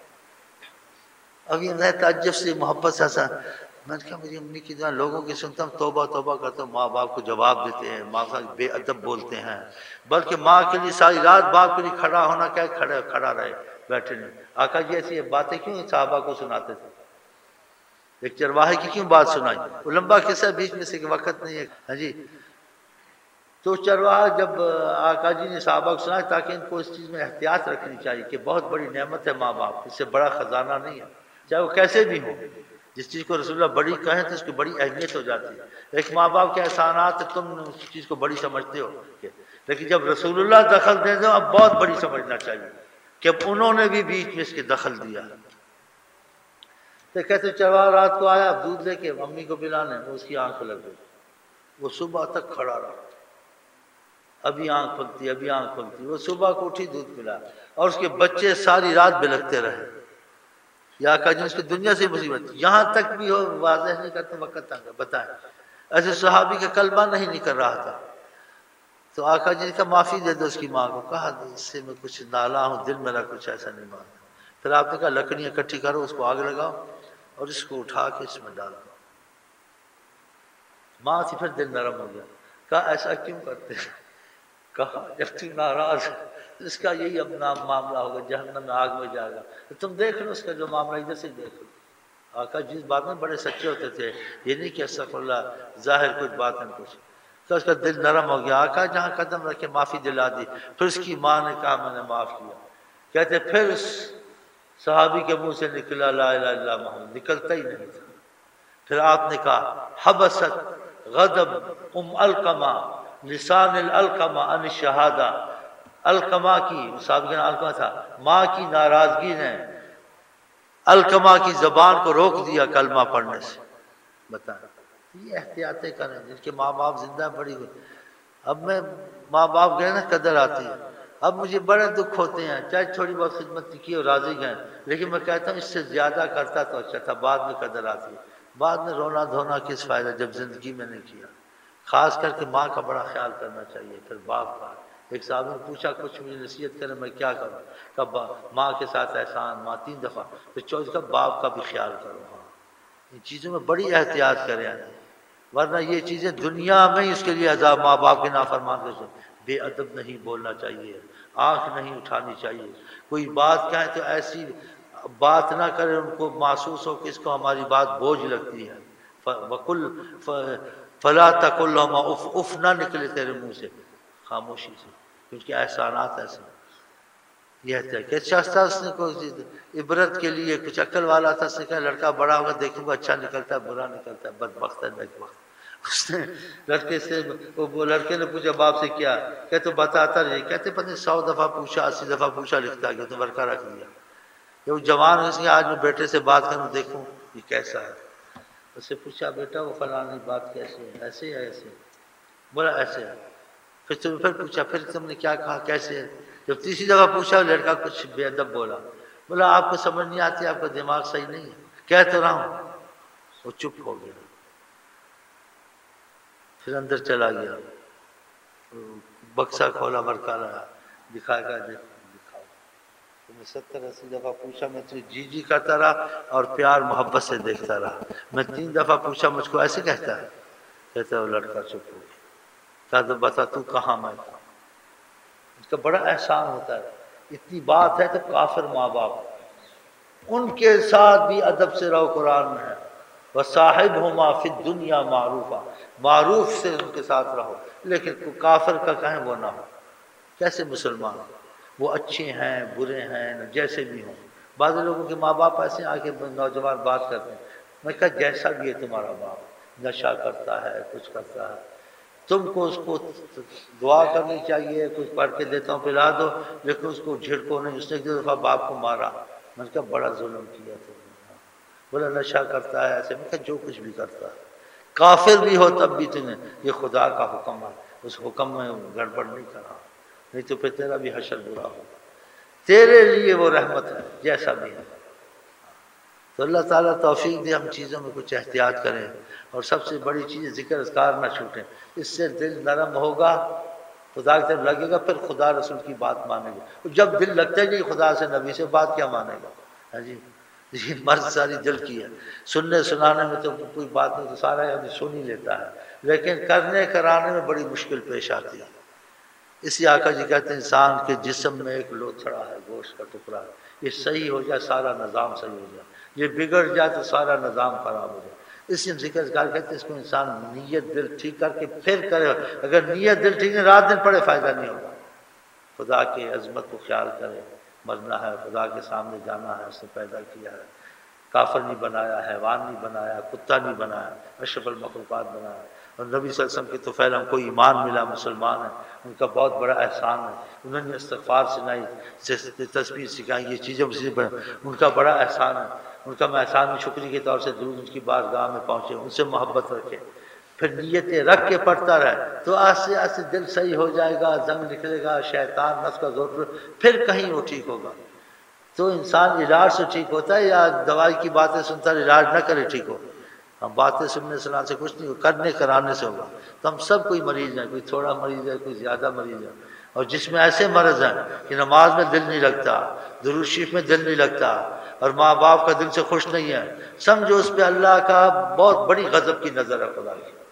ابھی میں تعجب سے محبت سے ایسا، میں نے کہا میری امی کی دعا لوگوں کی سنتا ہوں، توبہ توبہ کرتا ہوں، ماں باپ کو جواب دیتے ہیں، ماں باپ بے ادب بولتے ہیں، بلکہ ماں کے لیے ساری رات باپ کے لیے کھڑا ہونا، کیا کھڑا رہے، بیٹھے نہیں. آقا جی ایسی باتیں کیوں صحابہ کو سناتے تھے؟ ایک چرواہے کی کیوں بات سنائی؟ وہ لمبا قصہ بیچ میں سے کہ وقت نہیں ہے. ہاں جی، تو چرواہا جب آقا جی نے صحابہ کو سنایا تاکہ ان کو اس چیز میں احتیاط رکھنی چاہیے کہ بہت بڑی نعمت ہے ماں باپ، اس سے بڑا خزانہ نہیں ہے، چاہے وہ کیسے بھی ہوں. جس چیز کو رسول اللہ بڑی کہیں تو اس کی بڑی اہمیت ہو جاتی ہے. ایک ماں باپ کے احسانات تم اس چیز کو بڑی سمجھتے ہو، لیکن جب رسول اللہ دخل دے دو اب بہت بڑی سمجھنا چاہیے کہ اب انہوں نے بھی بیچ میں اس کے دخل دیا. تو کہتے چرواہا رات کو آیا دودھ لے کے امی کو پلانے، وہ اس کی آنکھ لگ گئی. وہ صبح تک کھڑا رہا، ابھی آنکھ کھلتی ابھی آنکھ کھلتی. وہ صبح کو اٹھی دودھ پلا، اور اس کے بچے ساری رات بلکتے رہے. یا آقا جی اس کی دنیا سے مصیبت یہاں تک بھی ہو واضح نہیں کرتے وقت تنگ ہے، بتائیں ایسے صحابی کا کلمہ نہیں نکل رہا تھا تو آقا جی نے کہا معافی دے دو اس کی ماں کو، کہا اس سے میں کچھ نالا ہوں، دل میرا کچھ ایسا نہیں مانتا. پھر آپ نے کہا لکڑیاں اکٹھی کرو، اس کو آگ لگاؤ اور اس کو اٹھا کے اس میں ڈال دو. ماں سے پھر دل نرم ہو گیا، کہا ایسا کیوں کرتے ہیں؟ کہا جب تو ناراض ہے اس کا یہی اپنا معاملہ ہوگا، جہنم میں آگ میں جائے گا، تو تم دیکھ لو اس کا جو معاملہ ادھر سے دیکھ لو. آقا جس بات میں بڑے سچے ہوتے تھے، یہ نہیں کہ استغفر اللہ ظاہر کچھ بات میں کچھ، تو اس کا دل نرم ہو گیا. آقا جہاں قدم رکھے معافی دلا دی. پھر اس کی ماں نے کہا میں نے معاف کیا. کہتے پھر اس صحابی کے منہ سے نکلا لا الہ الا اللہ محمد، نکلتا ہی نہیں تھا. پھر آپ نے کہا حبست غضب القمہ لسان القمہ عن الشہادہ. القمہ کی صحابی کا نام القمہ تھا، ماں کی ناراضگی نے القمہ کی زبان کو روک دیا کلمہ پڑھنے سے. بتائیں یہ احتیاطیں کریں جن کے ماں باپ زندہ بڑی ہوئی. اب میں ماں باپ گئے نا قدر آتی ہے. اب مجھے بڑے دکھ ہوتے ہیں، چاہے تھوڑی بہت خدمت کی اور راضی گئے، لیکن میں کہتا ہوں اس سے زیادہ کرتا تو اچھا تھا. بعد میں قدر آتی ہے، بعد میں رونا دھونا کس فائدہ جب زندگی میں نہیں کیا. خاص کر کے ماں کا بڑا خیال کرنا چاہیے، پھر باپ کا. ایک صاحب نے پوچھا کچھ مجھے نصیحت کرے میں کیا کروں؟ کب ماں کے ساتھ احسان، ماں 3 دفعہ، پھر 4 کا باپ کا بھی خیال کرو. ان چیزوں میں بڑی احتیاط کریں، ورنہ یہ چیزیں دنیا میں اس کے لیے عذاب. ماں باپ کے نافرمان کے بے ادب نہیں بولنا چاہیے، آنکھ نہیں اٹھانی چاہیے. کوئی بات کہیں تو ایسی بات نہ کرے ان کو محسوس ہو کہ اس کو ہماری بات بوجھ لگتی ہے. فلا تقل لهما اف، اف نہ نکلے تیرے منہ سے، خاموشی سے، کیونکہ احسانات ایسے. یہ ہے کہ شاستہ اس نے کوئی عبرت کے لیے کچھ عقل والا تھا، اس نے کہا لڑکا بڑا ہوگا دیکھوں گا اچھا نکلتا ہے برا نکلتا ہے، بدبخت ہے بدبخت. اس نے لڑکے سے وہ لڑکے نے پوچھا باپ سے کیا، کہ تو بتاتا رہی. کہتے پتہ 100 دفعہ پوچھا 80 دفعہ پوچھا لکھتا کہ تو لڑکا رکھ دیا. کہ وہ جوان اس نے آج میں بیٹے سے بات کروں دیکھوں یہ کیسا ہے. اس سے پوچھا بیٹا وہ فلانی بات کیسے ہے؟ ایسے ہے ایسے؟ بولا ایسے ہے. پھر پوچھا پھر تم نے کیا کہا کیسے ہے؟ جب تیسری دفعہ پوچھا لڑکا کچھ بے ادب بولا. بولا آپ کو سمجھ نہیں آتی، آپ کا دماغ صحیح نہیں ہے. کہہ تو رہا ہوں. وہ چپ ہو گیا، پھر اندر چلا گیا، بکسا کھولا ورکا لایا، دکھا کر دکھاؤ. میں 70-80 دفعہ پوچھا، میں تجھے جی جی کرتا رہا اور پیار محبت سے دیکھتا رہا. میں 3 دفعہ پوچھا مجھ کو ایسے کہتا ہے؟ کہتا ہے وہ لڑکا چپ ہو گیا. کہا تو بتا تو کہاں میں تھا. اس کا بڑا احسان ہوتا ہے. اتنی بات ہے تو کافر ماں باپ ان کے ساتھ بھی ادب سے رہو. قرآن میں ہے وَصَاحِبْهُمَا فِي الدُّنْيَا مَعْرُوفًا، معروف سے ان کے ساتھ رہو. لیکن کافر کا کہیں وہ نہ ہو. کیسے مسلمان وہ اچھے ہیں برے ہیں جیسے بھی ہوں. بعض لوگوں کے ماں باپ ایسے آ کے نوجوان بات کرتے ہیں. میں کہا جیسا بھی ہے تمہارا باپ، نشہ کرتا ہے کچھ کرتا ہے، تم کو اس کو دعا کرنی چاہیے. کچھ پڑھ کے دیتا ہوں پلا دو، لیکن اس کو جھڑکو نہیں. اس نے 2 دفعہ باپ کو مارا. میں نے کہا بڑا ظلم کیا تم نے. بولا نشہ کرتا ہے ایسے. میں کہا جو کچھ بھی کرتا ہے کافر بھی ہو تب بھی تمہیں یہ خدا کا حکم ہے، اس حکم میں گڑبڑ نہیں کرا، نہیں تو پھر تیرا بھی حشر برا ہوگا. تیرے لیے وہ رحمت ہے جیسا بھی ہے. تو اللہ تعالیٰ توفیق دے ہم چیزوں میں کچھ احتیاط کریں. اور سب سے بڑی چیز ذکر اذکار نہ چھوٹیں. اس سے دل نرم ہوگا، خدا کی طرف لگے گا، پھر خدا رسول کی بات مانے گا. جب دل لگتا ہے جی خدا سے نبی سے بات کیا مانے گا. ہاں جی یہ مرض ساری دل کی ہے. سننے سنانے میں تو کوئی بات نہیں، تو سارا آدمی سن ہی لیتا ہے، لیکن کرنے کرانے میں بڑی مشکل پیش آتی ہے. اسی آقا جی کہتے ہیں انسان کے جسم میں ایک لوتھڑا ہے، گوشت کا ٹکڑا ہے. یہ صحیح ہو جائے سارا نظام صحیح ہو جائے، یہ بگڑ جائے تو سارا نظام خراب ہو جائے. اس لیے ذکر اذکار کہتے ہیں اس کو انسان نیت دل ٹھیک کر کے پھر کرے. اگر نیت دل ٹھیک نہیں، رات دن پڑے فائدہ نہیں ہوگا. خدا کی عظمت کو خیال کرے. مرنا ہے، خدا کے سامنے جانا ہے، اس نے پیدا کیا ہے. کافر نہیں بنایا، حیوان نہیں بنایا، کتا نہیں بنایا، اشرف المخلوقات بنایا. اور نبی صلی اللہ علیہ وسلم کے تو فعل ہم کو ایمان ملا، مسلمان ہیں. ان کا بہت بڑا احسان ہے. انہوں نے استغفار سنائی، تسبیح سکھائی، یہ چیزیں ان کا بڑا احسان ہے. ان کا میں احسان شکری کے طور سے درود ان کی بارگاہ میں پہنچے، ان سے محبت رکھے، پھر نیتیں رکھ کے پڑھتا رہے تو آہستہ آہستہ دل صحیح ہو جائے گا. زنگ نکلے گا، شیطان نفس کا زور پھر کہیں وہ ٹھیک ہوگا. تو انسان علاج سے ٹھیک ہوتا ہے یا دوائی کی باتیں سنتا ہے علاج نہ کرے ٹھیک ہو؟ ہم باتیں سننے سنانے سے کچھ نہیں ہو، کرنے کرانے سے ہوگا۔ تو ہم سب کوئی مریض ہیں، کوئی تھوڑا مریض ہے، کوئی زیادہ مریض ہے، اور جس میں ایسے مرض ہیں کہ نماز میں دل نہیں لگتا، درود شریف میں دل نہیں لگتا، اور ماں باپ کا دل سے خوش نہیں ہے، سمجھو اس پہ اللہ کا بہت بڑی غضب کی نظر ہے خدا کی۔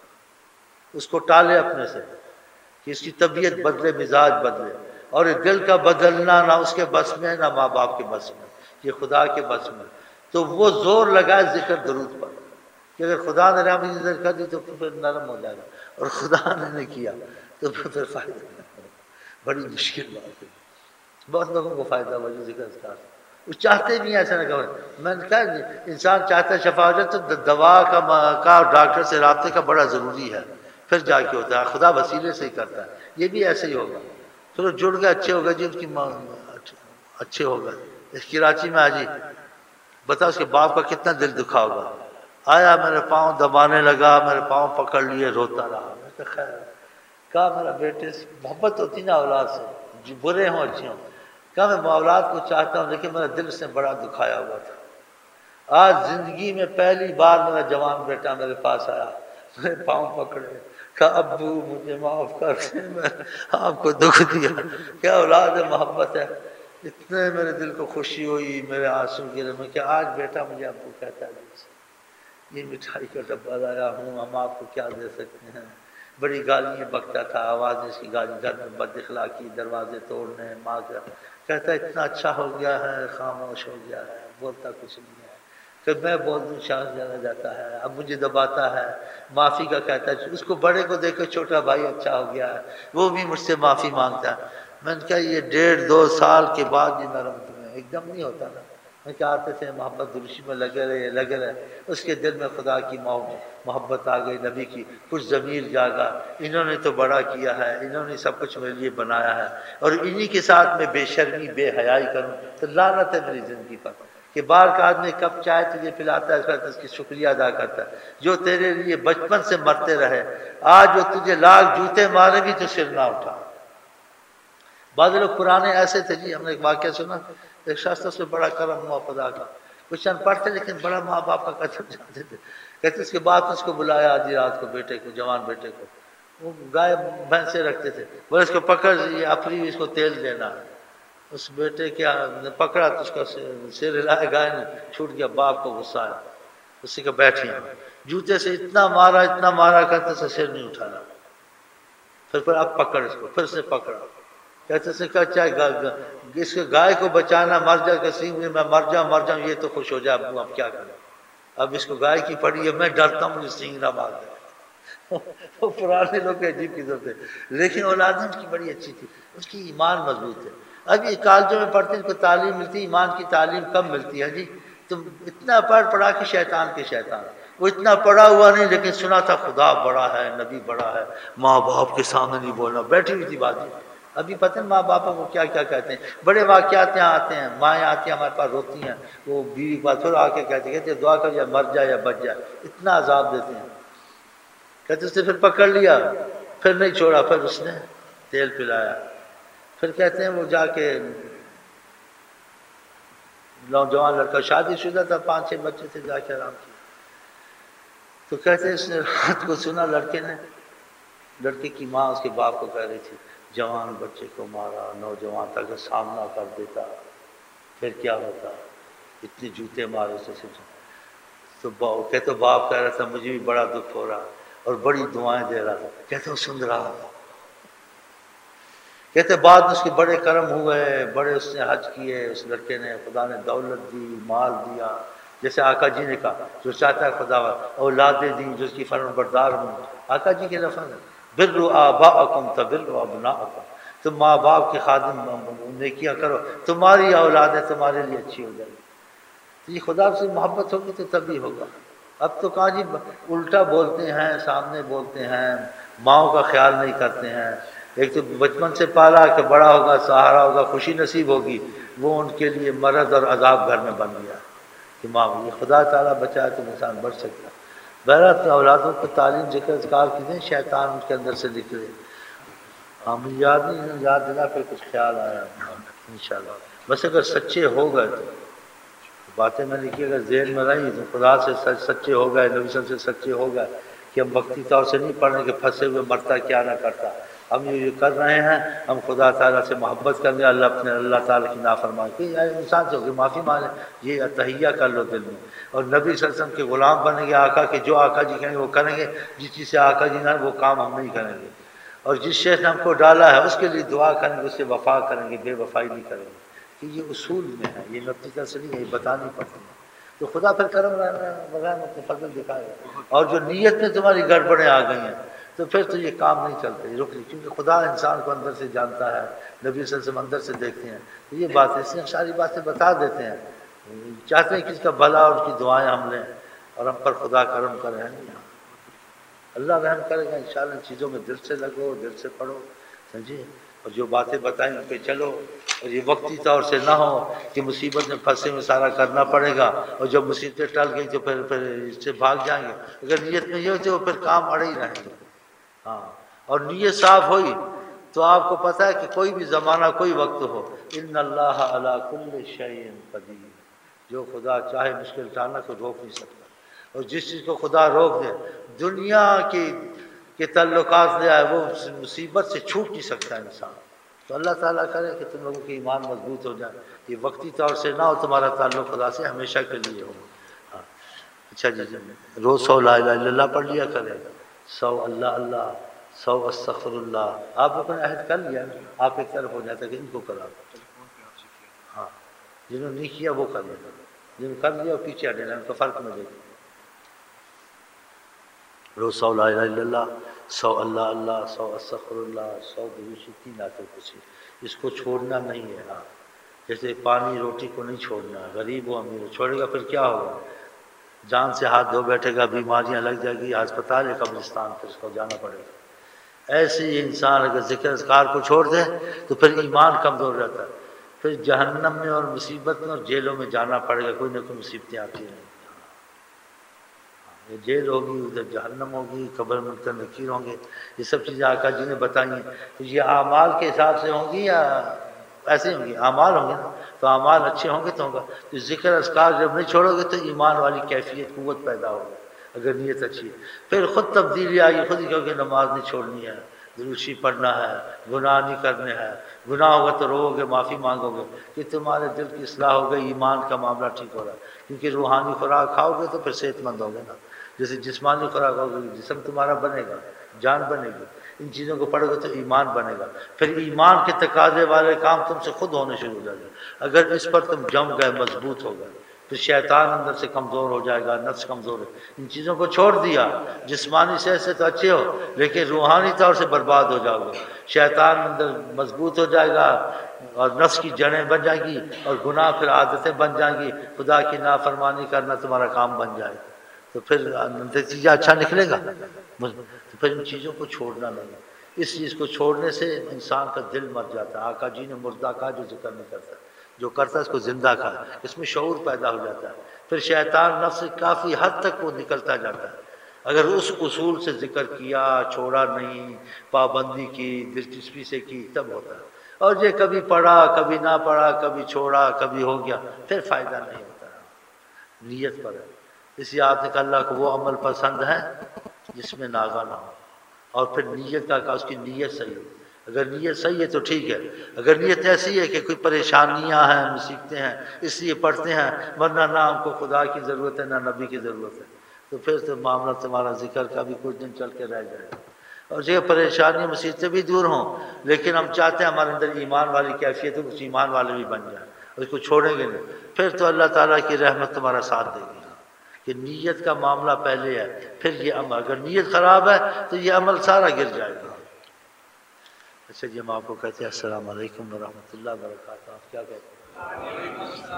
اس کو ٹالے اپنے سے کہ اس کی طبیعت بدلے، مزاج بدلے، اور دل کا بدلنا نہ اس کے بس میں نہ ماں باپ کے بس میں، یہ خدا کے بس میں۔ تو وہ زور لگائے ذکر درود پر کہ اگر خدا نے رحمت کی نظر کر دی تو پھر نرم ہو جائے گا، اور خدا نے نہیں کیا تو پھر فائدہ نہیں۔ بڑی مشکل بات ہے، بہت لوگوں کو فائدہ ہوا جو ذکر اذکار سے، وہ چاہتے بھی ایسا نہ کرو۔ میں نے کہا انسان چاہتا ہے شفا ہو جائے تو دوا کا ڈاکٹر سے رابطے کا بڑا ضروری ہے، پھر جا کے ہوتا ہے، خدا وسیلے سے ہی کرتا ہے۔ یہ بھی ایسے ہی ہوگا، چلو جڑ گئے اچھے ہو گئے جی، ان کی ماں اچھے ہو گئے۔ اس کراچی میں آجی بتا اس کے باپ کا کتنا دل دکھا ہوگا، آیا میرے پاؤں دبانے لگا، میرے پاؤں پکڑ لیے، روتا رہا۔ میں کہا خیر، کہا میرا بیٹے سے محبت ہوتی نا اولاد سے، جو برے ہوں اچھے ہوں، کہا میں اولاد کو چاہتا ہوں لیکن میرا دل سے بڑا دکھایا ہوا تھا۔ آج زندگی میں پہلی بار میرا جوان بیٹا میرے پاس آیا، میرے پاؤں پکڑے، کہا ابو مجھے معاف کر دیں، میں آپ کو دکھ دیا۔ کیا اولاد ہے، محبت ہے۔ اتنے میرے دل کو خوشی ہوئی، میرے آنسو گرے۔ میں کہ آج بیٹا مجھے ابو کہتا ہے، یہ مٹھائی کا ڈبہ لایا ہوں، ہم آپ کو کیا دے سکتے ہیں۔ بڑی گالیاں بکتا تھا، آواز اس کی گالی، گھر میں بد اخلاقی، دروازے توڑنے، ماں کا کہتا ہے اتنا اچھا ہو گیا ہے، خاموش ہو گیا ہے، بولتا کچھ نہیں ہے۔ پھر میں بول دوں شاہ جانا جاتا ہے، اب مجھے دباتا ہے، معافی کا کہتا ہے۔ اس کو بڑے کو دیکھو چھوٹا بھائی اچھا ہو گیا ہے، وہ بھی مجھ سے معافی مانگتا ہے۔ میں نے کہا یہ 1.5-2 سال کے بعد یہ نرم تمہیں ایک دم نہیں ہوتا نا۔ میں کیا آتے تھے محبت دروشی میں لگے رہے، اس کے دل میں خدا کی محبت آ گئی، نبی کی، کچھ ضمیر جاگا، انہوں نے تو بڑا کیا ہے، انہوں نے سب کچھ میرے لیے بنایا ہے، اور انہی کے ساتھ میں بے شرمی بے حیائی کروں تو لعنت ہے میری زندگی پر۔ کہ بار کا آدمی کب چائے تجھے پلاتا ہے اس کی شکریہ ادا کرتا ہے، جو تیرے لیے بچپن سے مرتے رہے، آج جو تجھے لاکھ جوتے مارے بھی تو سر نہ اٹھا۔ بعض لوگ پرانے ایسے تھے جی، ہم نے ایک واقعہ سنا، ایک شخص اس میں بڑا کرم ہوا خدا کا، کچھ ان پڑھ تھے لیکن بڑا ماں باپ کا قدر جانتے تھے۔ کہتے اس کے بعد اس کو بلایا آدھی رات کو، بیٹے کو، جوان بیٹے کو، وہ گائے بھینسیں رکھتے تھے، بولے اس کو پکڑ یہ اپنی، اس کو تیل دینا۔ اس بیٹے کیا پکڑا تو اس کا سر ہلایا، گائے نے چھوٹ گیا، باپ کو غصہ آیا، اسی کا بیٹھ گیا، جوتے سے اتنا مارا کرتے سے سر نہیں اٹھانا۔ پھر اب پکڑ اس کو، پھر سے پکڑا، کہتے سے کہا چاہے اس گائے کو بچانا، مر جائے کہ سینگ میں مر جاؤں یہ تو خوش ہو جائے، ابو اب کیا کریں، اب اس کو گائے کی پڑی ہے، میں ڈرتا ہوں مجھے سینگ نہ مار دے۔ وہ پرانے لوگ عجیب قسم تھے، لیکن اولاد ان کی بڑی اچھی تھی، اس کی ایمان مضبوط ہے۔ اب یہ کالجوں میں پڑھتے ہیں، ان کو تعلیم ملتی، ایمان کی تعلیم کم ملتی ہے جی۔ تم اتنا پڑھا کہ شیطان کے شیطان، وہ اتنا پڑھا ہوا نہیں لیکن سنا تھا خدا بڑا ہے، نبی بڑا ہے، ماں باپ کے سامنے نہیں بولنا، بیٹھی ہوئی تھی بات۔ ابھی پتہ ماں باپوں کو کیا کیا کہتے ہیں، بڑے واقعات یہاں آتے ہیں، مائیں آتی ہیں ہمارے پاس روتی ہیں، وہ بیوی کے پاس پھر آ کے کہتے ہیں دعا کر یا مر جائے یا بچ جائے، اتنا عذاب دیتے ہیں۔ کہتے اس نے پھر پکڑ لیا، پھر نہیں چھوڑا، پھر اس نے تیل پلایا، پھر کہتے ہیں وہ جا کے نوجوان لڑکا شادی شدہ تھا، 5-6 بچے تھے، جا کے آرام کیا۔ تو کہتے ہیں اس نے رات کو سنا لڑکے نے، لڑکے کی ماں اس کے باپ کو کہہ رہی تھی جوان بچے کو مارا، نوجوان تھا کہ سامنا کر دیتا پھر کیا ہوتا، اتنے جوتے مارے سے۔ تو کہتے باپ کہہ رہا تھا مجھے بھی بڑا دکھ ہو رہا اور بڑی دعائیں دے رہا تھا، کہتے وہ سن رہا تھا۔ کہتے بعد میں اس کے بڑے کرم ہوئے، بڑے اس نے حج کیے، اس لڑکے نے، خدا نے دولت دی، مال دیا، جیسے آقا جی نے کہا جو چاہتا ہے خدا اولادیں دیں جو اس کی فرمان بردار ہوں۔ آقا جی کے لفظ بروا آباءکم تبروا ابناءکم، تم ماں باپ کے خادم نیکیاں کرو، تمہاری اولادیں تمہارے لیے اچھی ہو جائے گی۔ تو یہ خدا سے محبت ہوگی تو تبھی ہوگا۔ اب تو کہاں جی الٹا بولتے ہیں، سامنے بولتے ہیں، ماؤں کا خیال نہیں کرتے ہیں۔ ایک تو بچپن سے پالا کہ بڑا ہوگا سہارا ہوگا خوشی نصیب ہوگی، وہ ان کے لیے مرض اور عذاب گھر میں بن گیا کہ ماں یہ خدا تعالیٰ بچائے تو انسان بچ سکتا۔ بہرحال اولادوں کو تعلیم ذکر اذکار کی دیں، شیطان ان کے اندر سے نکلے۔ ہم یاد نہیں، یاد دلا پھر کچھ خیال آیا۔ انشاءاللہ. بس اگر سچے ہو گئے تو باتیں میں نے کی اگر ذہن میں رہی تو خدا سے سچے ہو گئے، نبی صلی اللہ علیہ وسلم سے سچے ہو گئے کہ ہم وقتی طور سے نہیں پڑھ رہے کہ پھنسے ہوئے مرتا کیا نہ کرتا. ہم یہ کر رہے ہیں، ہم خدا تعالیٰ سے محبت کریں گے، اللہ تعالیٰ کی نافرمانی کی انسان سے ہوگی معافی مانگے، یہ تہیہ کر لو دل میں. اور نبی صلی اللہ علیہ وسلم کے غلام بنیں گے، آقا کے جو آقا جی کہیں گے وہ کریں گے، جس چیز سے آقا جی نہ وہ کام ہم نہیں کریں گے. اور جس شیخ نے ہم کو ڈالا ہے اس کے لیے دعا کریں گے، اس سے وفا کریں گے، بے وفائی نہیں کریں گے. کہ یہ اصول میں ہے، یہ نفسی طرف سے نہیں ہے، یہ بتانی پڑتی ہے. تو خدا پھر کرم بغیر اپنے فضل دکھائے گا. اور جو نیت میں تمہاری گڑبڑیں آ گئی ہیں تو پھر تو یہ کام نہیں چلتے، رک نہیں، کیونکہ خدا انسان کو اندر سے جانتا ہے، نبی صلی اللہ علیہ وسلم اندر سے دیکھتے ہیں. تو یہ بات ہے، اس لیے ساری باتیں بتا دیتے ہیں، چاہتے ہیں کسی کا بھلا اور اس کی دعائیں ہم لیں اور ہم پر خدا کرم کرے. اللہ رحم کرے گا انشاءاللہ. ان چیزوں میں دل سے لگو، دل سے پڑھو، سمجھیے. اور جو باتیں بتائیں ان پہ چلو. اور یہ وقتی طور سے نہ ہو کہ مصیبت میں پھنسے میں سارا کرنا پڑے گا اور جب مصیبتیں ٹل گئی تو پھر اس سے بھاگ جائیں گے. اگر نیت میں یہ ہوتی ہے پھر کام اڑے ہی رہیں گے. ہاں، اور نیت صاف ہوئی تو آپ کو پتہ ہے کہ کوئی بھی زمانہ کوئی وقت ہو، ان اللہ علی کل شیء قدیر، جو خدا چاہے مشکل ٹالنا کوئی روک نہیں سکتا. اور جس چیز کو خدا روک دے، دنیا کے تعلقات لے آئے، وہ مصیبت سے چھوٹ نہیں سکتا انسان. تو اللہ تعالیٰ کرے کہ تم لوگوں کی ایمان مضبوط ہو جائے، یہ وقتی طور سے نہ ہو، تمہارا تعلق خدا سے ہمیشہ کے لیے ہو. ہاں اچھا جی، روز 100 لا الہ الا اللہ پڑھ لیا کرے، 100 اللہ اللہ، 100 استغفر اللہ. آپ لوگوں نے عہد کر لیا، آپ ایک طرف ہو جاتا کہ ان کو کرا. ہاں، جنہوں نے نہیں کیا وہ کر لینا، جنہوں نے کر لیا وہ پیچھے ہٹے، ان کا فرق میں دیکھیں. روز 100 لا الہ الا اللہ، 100 اللہ اللہ، 100 استغفر اللہ، 100 درود شریف، 3 آیت الکرسی. اس کو چھوڑنا نہیں ہے. ہاں، جیسے پانی روٹی کو نہیں چھوڑنا، غریب و امیر چھوڑے گا پھر کیا ہوگا؟ جان سے ہاتھ دھو بیٹھے گا، بیماریاں لگ جائے گی، ہسپتال ہے، قبرستان پھر اس کو جانا پڑے گا. ایسے ہی انسان اگر ذکر اذکار کو چھوڑ دے تو پھر ایمان کمزور رہتا ہے، پھر جہنم میں اور مصیبت میں اور جیلوں میں جانا پڑے گا. کوئی نہ کوئی مصیبتیں آتی ہیں، جیل ہوگی، ادھر جہنم ہوگی، قبر میں نکیر ہوں گے. یہ سب چیزیں آقا جی نے بتائی ہیں. تو یہ اعمال کے حساب سے ہوں گی یا ایسے ہوں گی؟ اعمال ہوں گے نا، تو اعمال اچھے ہوں گے تو ہوگا. تو ذکر اذکار جب نہیں چھوڑو گے تو ایمان والی کیفیت قوت پیدا ہوگی اگر نیت اچھی ہے. پھر خود تبدیلی آئی، خود ہی کہو نماز نہیں چھوڑنی ہے، درود شریف پڑھنا ہے، گناہ نہیں کرنے ہیں. گناہ ہوگا تو رو گے، معافی مانگو گے کہ تمہارے دل کی اصلاح ہو گئی، ایمان کا معاملہ ٹھیک ہو رہا ہے. کیونکہ روحانی خوراک کھاؤ گے تو پھر صحت مند ہوگے نا. جیسے جسمانی خوراک ہوگی جسم تمہارا بنے گا، جان بنے گی. ان چیزوں کو پڑھو گے تو ایمان بنے گا. پھر ایمان کے تقاضے والے کام تم سے خود ہونے شروع ہو جائیں گے. اگر اس پر تم جم گئے، مضبوط ہو گئے، پھر شیطان اندر سے کمزور ہو جائے گا، نفس کمزور ہے. ان چیزوں کو چھوڑ دیا، جسمانی صحت سے تو اچھے ہو لیکن روحانی طور سے برباد ہو جاؤ گے. شیطان اندر مضبوط ہو جائے گا اور نفس کی جڑیں بن جائیں گی اور گناہ پھر عادتیں بن جائیں گی. خدا کی نافرمانی کرنا تمہارا کام بن جائے گا. تو پھر نتیجہ اچھا نکلے گا. تو پھر ان چیزوں کو چھوڑنا نہیں. اس چیز کو چھوڑنے سے انسان کا دل مر جاتا ہے. آقا جی نے مردہ کہا جو ذکر نہیں کرتا، جو کرتا ہے اس کو زندہ کہا. اس میں شعور پیدا ہو جاتا ہے. پھر شیطان نفس کافی حد تک وہ نکلتا جاتا ہے. اگر اس اصول سے ذکر کیا، چھوڑا نہیں، پابندی کی، دلچسپی سے کی، تب ہوتا ہے. اور یہ کبھی پڑھا کبھی نہ پڑھا، کبھی چھوڑا کبھی ہو گیا، پھر فائدہ نہیں ہوتا. نیت پر ہے. اس لیے آپ نے کہا اللہ کو وہ عمل پسند ہے جس میں ناغہ نہ ہو. اور پھر نیت کا کہا اس کی نیت صحیح ہو. اگر نیت صحیح ہے تو ٹھیک ہے. اگر نیت ایسی ہے کہ کوئی پریشانیاں ہیں، مصیبتیں ہیں، اس لیے پڑھتے ہیں، ورنہ نہ ہم کو خدا کی ضرورت ہے نہ نبی کی ضرورت ہے، تو پھر تو معاملہ تمہارا ذکر کا بھی کچھ دن چل کے رہ جائے گا. اور یہ پریشانی مصیبتیں بھی دور ہوں لیکن ہم چاہتے ہیں ہمارے اندر ایمان والی کیفیت ہو، کچھ ایمان والے بھی بن جائیں، اور اس کو چھوڑیں گے نہیں. پھر تو اللہ تعالیٰ کی رحمت تمہارا ساتھ دے گی. کہ نیت کا معاملہ پہلے ہے، پھر یہ عمل. اگر نیت خراب ہے تو یہ عمل سارا گر جائے گا. اچھا جی، ہم آپ کو کہتے ہیں السلام علیکم ورحمۃ اللہ وبرکاتہ. آپ کیا کہتے ہیں؟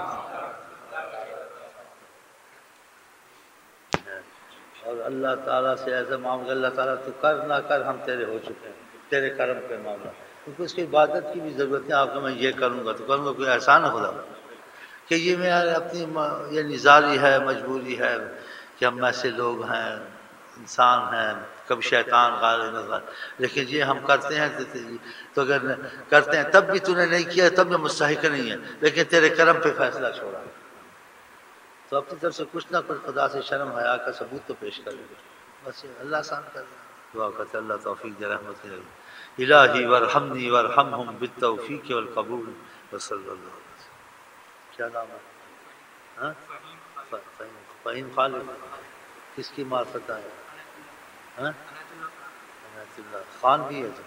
اور اللہ تعالیٰ سے ایسا معاملہ، اللہ تعالیٰ تو کر نہ کر ہم تیرے ہو چکے ہیں، تیرے کرم پہ معاملہ. کیونکہ اس کی عبادت کی بھی ضرورت ہے. آپ کو میں یہ کروں گا تو کروں گا، کوئی احسان ہے خدا کہ یہ میں اپنی یہ نظاری ہے، مجبوری ہے کہ ہم ایسے لوگ ہیں، انسان ہیں، کبھی شیطان غالب نظر، لیکن یہ ہم کرتے ہیں تو اگر کرتے ہیں تب بھی تو نے نہیں کیا، تب بھی مستحق نہیں ہے، لیکن تیرے کرم پہ فیصلہ چھوڑا، تو اپنی طرف سے کچھ نہ کچھ خدا سے شرم حیا کا ثبوت تو پیش کر لے، بس اللہ آسان کر رہا ہے۔ دعا کرتے اللہ توفیق دے، رحمت دے، الہی ورحمنی ورحمہم بالتوفیق والقبول وصلی اللہ علیہ وسلم۔ کیا نام ہے؟ ہاں فہیم خالد، کس کی معرفت آیا؟ ہاں عنایت اللہ خان بھی ہے تو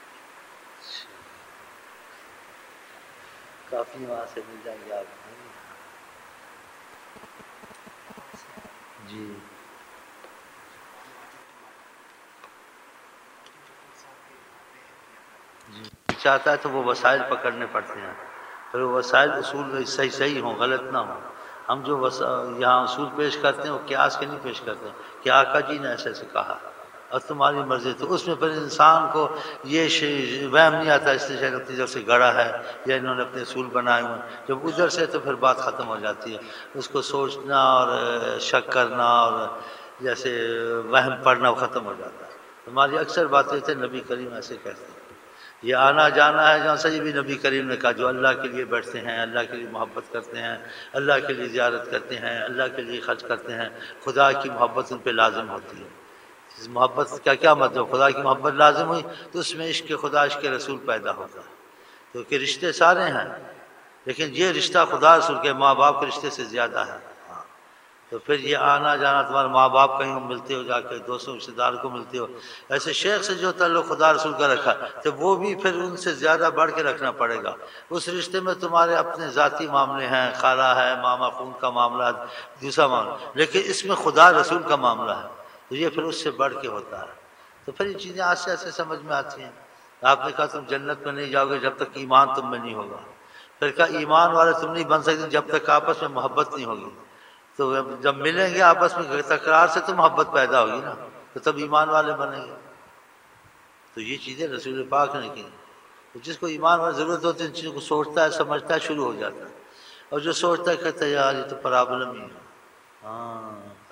کافی وہاں سے مل جائیں گے آپ جی۔ چاہتا ہے تو وہ وسائل پکڑنے پڑتے ہیں، پھر وہ وسائل اصول صحیح ہوں، غلط نہ ہوں۔ ہم جو یہاں اصول پیش کرتے ہیں وہ قیاس کے نہیں پیش کرتے کہ آقا جی نے ایسے ایسے کہا اور تمہاری مرضی، تو اس میں پھر انسان کو یہ وہم نہیں آتا اس نے شاید اپنی طرف سے گڑا ہے یا انہوں نے اپنے اصول بنائے ہوئے ہیں، جب ادھر سے تو پھر بات ختم ہو جاتی ہے، اس کو سوچنا اور شک کرنا اور جیسے وہم پڑنا وہ ختم ہو جاتا ہے۔ ہماری اکثر باتیں تھے نبی کریم ایسے کہتے ہیں، یہ آنا جانا ہے جہاں سے بھی نبی کریم نے کہا جو اللہ کے لیے بیٹھتے ہیں، اللہ کے لیے محبت کرتے ہیں، اللہ کے لیے زیارت کرتے ہیں، اللہ کے لیے خرچ کرتے ہیں، خدا کی محبت ان پہ لازم ہوتی ہے۔ اس محبت کا کیا مطلب؟ خدا کی محبت لازم ہوئی تو اس میں عشق خدا عشق رسول پیدا ہوتا ہے، کیونکہ رشتے سارے ہیں لیکن یہ رشتہ خدا رسول کے ماں باپ کے رشتے سے زیادہ ہے۔ تو پھر یہ آنا جانا تمہارے ماں باپ کہیں ملتے ہو، جا کے دوستوں رشتے دار کو ملتے ہو، ایسے شیخ سے جو تعلق خدا رسول کا رکھا تو وہ بھی پھر ان سے زیادہ بڑھ کے رکھنا پڑے گا۔ اس رشتے میں تمہارے اپنے ذاتی معاملے ہیں، خالہ ہے، ماما خون کا معاملہ ہے، دوسرا معاملہ، لیکن اس میں خدا رسول کا معاملہ ہے تو یہ پھر اس سے بڑھ کے ہوتا ہے۔ تو پھر یہ چیزیں آہستہ آہستہ سمجھ میں آتی ہیں۔ آپ نے کہا تم جنت میں نہیں جاؤ گے جب تک ایمان تم میں نہیں ہوگا، پھر کہا ایمان والے تم نہیں بن سکتے جب تک آپس میں محبت نہیں ہوگی، تو جب ملیں گے آپس میں تکرار سے تو محبت پیدا ہوگی نا، تو تب ایمان والے بنیں گے۔ تو یہ چیزیں رسول پاک نے کی، تو جس کو ایمان میں ضرورت ہوتی ہے ان چیزوں کو سوچتا ہے، سمجھتا ہے، شروع ہو جاتا ہے، اور جو سوچتا ہے کہتا ہے یار یہ تو پرابلم ہی ہے۔ ہاں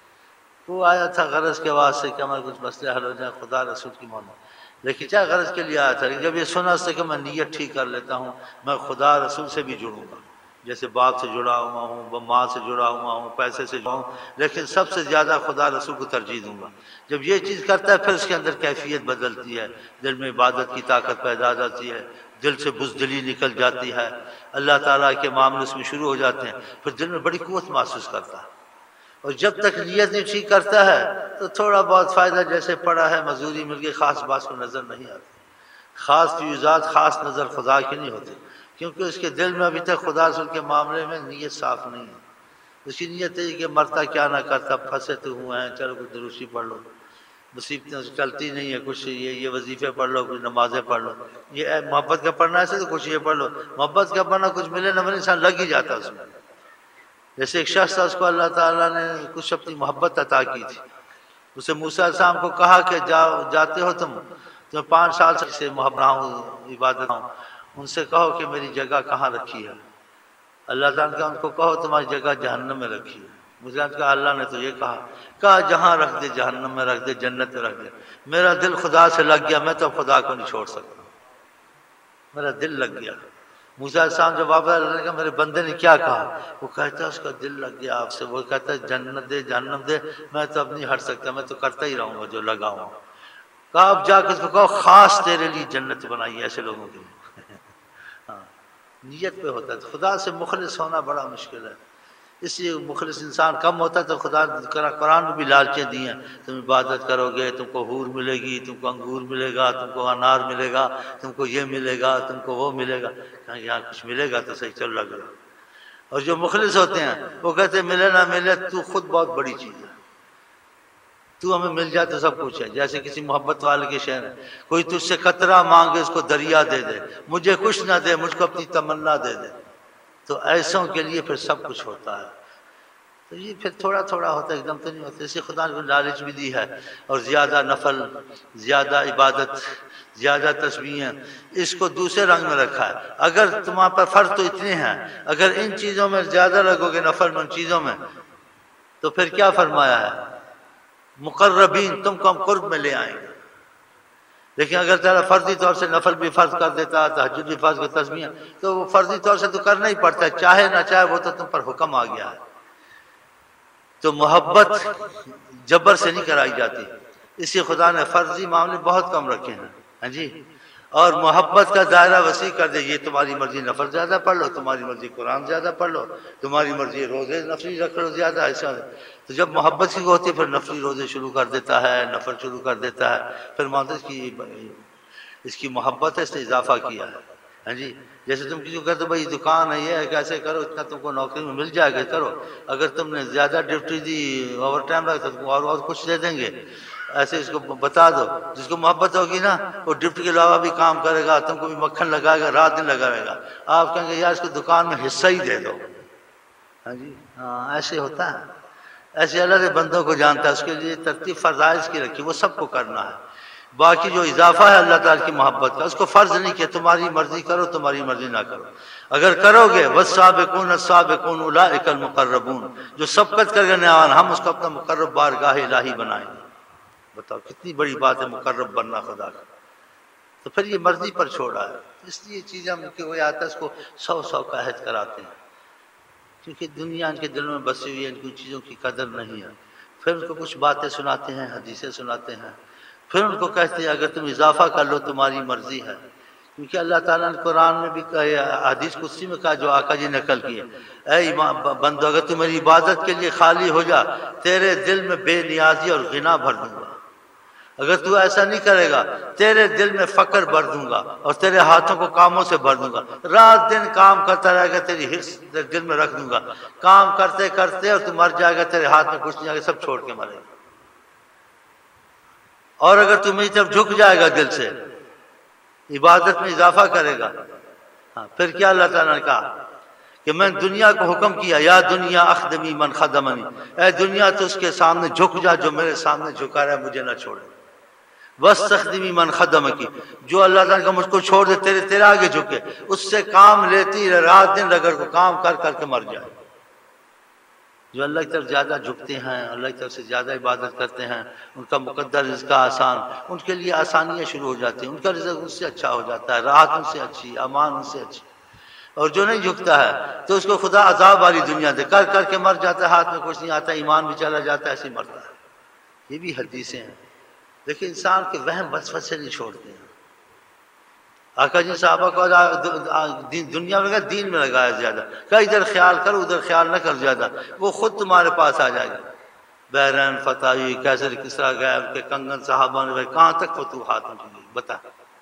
وہ آیا تھا غرض کے واسطے کہ ہمارے کچھ مسئلے حل ہو جائیں، خدا رسول کی محبت، لیکن کیا غرض کے لیے آیا تھا؟ لیکن جب یہ سنا اس سے کہ میں نیت ٹھیک کر لیتا ہوں، میں خدا رسول سے بھی جڑوں گا، جیسے باپ سے جڑا ہوا ہوں، ماں سے جڑا ہوا ہوں، پیسے سے جڑا ہوں، لیکن سب سے زیادہ خدا رسول کو ترجیح دوں گا۔ جب یہ چیز کرتا ہے پھر اس کے اندر کیفیت بدلتی ہے، دل میں عبادت کی طاقت پیدا ہو جاتی ہے، دل سے بزدلی نکل جاتی ہے، اللہ تعالیٰ کے معاملے اس میں شروع ہو جاتے ہیں، پھر دل میں بڑی قوت محسوس کرتا ہے۔ اور جب تک نیت نہیں ٹھیک کرتا ہے تو تھوڑا بہت فائدہ جیسے پڑا ہے، مزدوری مل گئی، خاص بات کو نظر نہیں آتی، خاص فیوزات خاص نظر خدا کی نہیں ہوتی، کیونکہ اس کے دل میں ابھی تک خدا رسول کے معاملے میں نیت صاف نہیں ہے۔ اس کی نیت ہے کہ مرتا کیا نہ کرتا، پھنسے تو ہوئے ہیں، چلو کچھ دروشی پڑھ لو، مصیبتیں چلتی نہیں ہے، کچھ یہ وظیفے پڑھ لو، کچھ نمازیں پڑھ لو، یہ محبت کا پڑھنا ایسے تو کچھ یہ پڑھ لو، محبت کا پڑھنا کچھ ملے نہ ملے انسان لگ ہی جاتا اس میں۔ جیسے ایک شخص تھا، اس کو اللہ تعالیٰ نے کچھ اپنی محبت عطا کی تھی، اسے موسیٰ علیہ السلام کو کہا کہ جاتے ہو تم 5 سال سے محبت ہوں، عبادت ہوں، ان سے کہو کہ میری جگہ کہاں رکھی ہے۔ اللہ تعالیٰ نے کہا ان کو کہو تمہاری جگہ جہنم میں رکھی ہے۔ موسیٰ نے کہا اللہ نے تو یہ کہا جہاں رکھ دے، جہنم میں رکھ دے، جنت میں رکھ دے، میرا دل خدا سے لگ گیا، میں تو خدا کو نہیں چھوڑ سکتا، میرا دل لگ گیا۔ موسیٰ علیہ السلام جب واپس اللہ نے کہا میرے بندے نے کیا کہا، وہ کہتا ہے اس کا دل لگ گیا آپ سے، وہ کہتا ہے جنت دے، جہنم دے، میں تو اب نہیں ہٹ سکتا، میں تو کرتا ہی رہوں گا جو لگا ہوں۔ کہا اب جا کے اس کو کہو خاص تیرے لیے جنت بنائی ہے ایسے لوگوں کے لیے۔ ہاں نیت پہ ہوتا ہے، خدا سے مخلص ہونا بڑا مشکل ہے، اس لیے مخلص انسان کم ہوتا ہے تو خدا قرآن میں بھی لالچیں دی ہیں، تم عبادت کرو گے تم کو حور ملے گی، تم کو انگور ملے گا، تم کو انار ملے گا، تم کو یہ ملے گا، تم کو وہ ملے گا، یہاں کچھ ملے گا تو صحیح چل لگ رہا۔ اور جو مخلص ہوتے ہیں وہ کہتے ہیں ملے نہ ملے تو خود بہت بڑی چیز ہے، تو ہمیں مل جائے تو سب کچھ ہے۔ جیسے کسی محبت والے کے شعر ہے، کوئی تجھ سے قطرہ مانگے اس کو دریا دے دے، مجھے کچھ نہ دے مجھ کو اپنی تمنا دے دے، تو ایسوں کے لیے پھر سب کچھ ہوتا ہے۔ تو یہ پھر تھوڑا تھوڑا ہوتا ہے، ایک دم تو نہیں ہوتا۔ اسی خدا نے لالچ بھی دی ہے، اور زیادہ نفل، زیادہ عبادت، زیادہ تسبیحیں، اس کو دوسرے رنگ میں رکھا ہے۔ اگر تمہارے پر فرض تو اتنے ہیں، اگر ان چیزوں میں زیادہ لگو گے نفل میں ان چیزوں میں، تو پھر کیا فرمایا ہے مقربین، تم کو ہم قرب میں لے آئیں گے۔ لیکن اگر تعالیٰ فرضی طور سے نفل بھی فرض کر دیتا ہے، تہجد بھی فرض کا تسبیح، تو وہ فرضی طور سے تو کرنا ہی پڑتا ہے، چاہے نہ چاہے وہ تو تم پر حکم آ گیا ہے۔ تو محبت جبر سے نہیں کرائی جاتی، اس لیے خدا نے فرضی معاملے بہت کم رکھے ہیں، ہاں جی، اور محبت کا دائرہ وسیع کر دے، یہ تمہاری مرضی نفل زیادہ پڑھ لو، تمہاری مرضی قرآن زیادہ پڑھ لو، تمہاری مرضی روزے نفلی رکھ لو زیادہ، ایسا۔ تو جب محبت کی ہوتی ہے پھر نفلی روزے شروع کر دیتا ہے، نفل شروع کر دیتا ہے، پھر مانتے کی اس کی محبت ہے، اس نے اضافہ کیا ہے، ہاں جی۔ جیسے تم کسی کو کہتے بھائی دکان ہے، یہ ہے، کیسے کرو، اتنا تم کو نوکری میں مل جائے گا، کرو، اگر تم نے زیادہ ڈیوٹی دی، اوور ٹائم لگا تو تم کو اور کچھ دے دیں گے، ایسے اس کو بتا دو۔ جس کو محبت ہوگی نا وہ ڈیوٹی کے علاوہ بھی کام کرے گا، تم کو بھی مکھن لگائے گا، رات دن لگا رہے گا۔ آپ کہیں گے یار اس کو دکان میں حصہ ہی دے دو، ہاں جی، ہاں ایسے ہوتا ہے۔ ایسے اللہ کے بندوں کو جانتا ہے، اس کے لیے ترتیب فرائض کی رکھی، وہ سب کو کرنا ہے۔ باقی جو اضافہ ہے اللہ تعالیٰ کی محبت کا، اس کو فرض نہیں کیا تمہاری مرضی کرو، تمہاری مرضی نہ کرو۔ اگر کرو گے والسابقون السابقون اولئک المقربون، جو سبقت کر کے نیان، ہم اس کو اپنا مقرب بارگاہ الہی بنائیں گے۔ بتاؤ کتنی بڑی بات ہے مقرب بننا خدا کا۔ تو پھر یہ مرضی پر چھوڑا ہے، اس لیے چیزیں ہم کہ وہ آتا ہے اس کو 100 کا عہد کراتے ہیں، کیونکہ دنیا ان کے دلوں میں بسی ہوئی ہے، ان کی چیزوں کی قدر نہیں ہے۔ پھر ان کو کچھ باتیں سناتے ہیں، حدیثیں سناتے ہیں، پھر ان کو کہتے ہیں اگر تم اضافہ کر لو تمہاری مرضی ہے، کیونکہ اللہ تعالیٰ نے قرآن میں بھی کہا، حدیث قدسی میں کہا جو آقا جی نے نقل کی ہے، اے بندو اگر تم میری عبادت کے لیے خالی ہو جا، تیرے دل میں بے نیازی اور غنا بھر دوں گا۔ اگر تو ایسا نہیں کرے گا تیرے دل میں فقر بھر دوں گا اور تیرے ہاتھوں کو کاموں سے بھر دوں گا، رات دن کام کرتا رہے گا، تیری حرص دل میں رکھ دوں گا، کام کرتے کرتے اور تو مر جائے گا، تیرے ہاتھ میں کچھ نہیں آئے گا، سب چھوڑ کے مرے گا۔ اور اگر تو میری طرف جھک جائے گا دل سے، عبادت میں اضافہ کرے گا، ہاں پھر کیا اللہ تعالیٰ نے کہا کہ میں دنیا کو حکم کیا، یا دنیا اخدمی من خدمنی، اے دنیا تو اس کے سامنے جھک جا جو میرے سامنے جھکا رہا ہے، مجھے نہ چھوڑے۔ وَاسْتَخْدِمِي مَنْ خَدَمَكِ، جو اللہ تعالیٰ کا مجھ کو چھوڑ دے، تیرے آگے جھکے، اس سے کام لیتی رات دن اگر کو کام کر کر کے مر جائے۔ جو اللہ کی طرف زیادہ جھکتے ہیں، اللہ کی طرف سے زیادہ عبادت کرتے ہیں، ان کا مقدر رزق آسان، ان کے لیے آسانیاں شروع ہو جاتی ہیں، ان کا رزق ان سے اچھا ہو جاتا ہے، راحت ان سے اچھی، امان ان سے اچھی۔ اور جو نہیں جھکتا ہے تو اس کو خدا عذاب والی دنیا دے، کر کر کے مر جاتا ہے، ہاتھ میں کچھ نہیں آتا، ایمان بھی چلا جاتا ہے، ایسے ہی مرتا ہے۔ یہ بھی حدیثیں ہیں، لیکن انسان کے وہم وسوسے نہیں چھوڑتے ہیں۔ آقا جی صحابہ کو دنیا میں لگا، دین میں لگایا زیادہ، کہ ادھر خیال کرو ادھر خیال نہ کر زیادہ، وہ خود تمہارے پاس آ جائے گا۔ بحرین فتح ہوئی، کیسر کسرا گیا، ان کے کنگن صحابہ نے کہاں تک فتوحات ہوئی بتا۔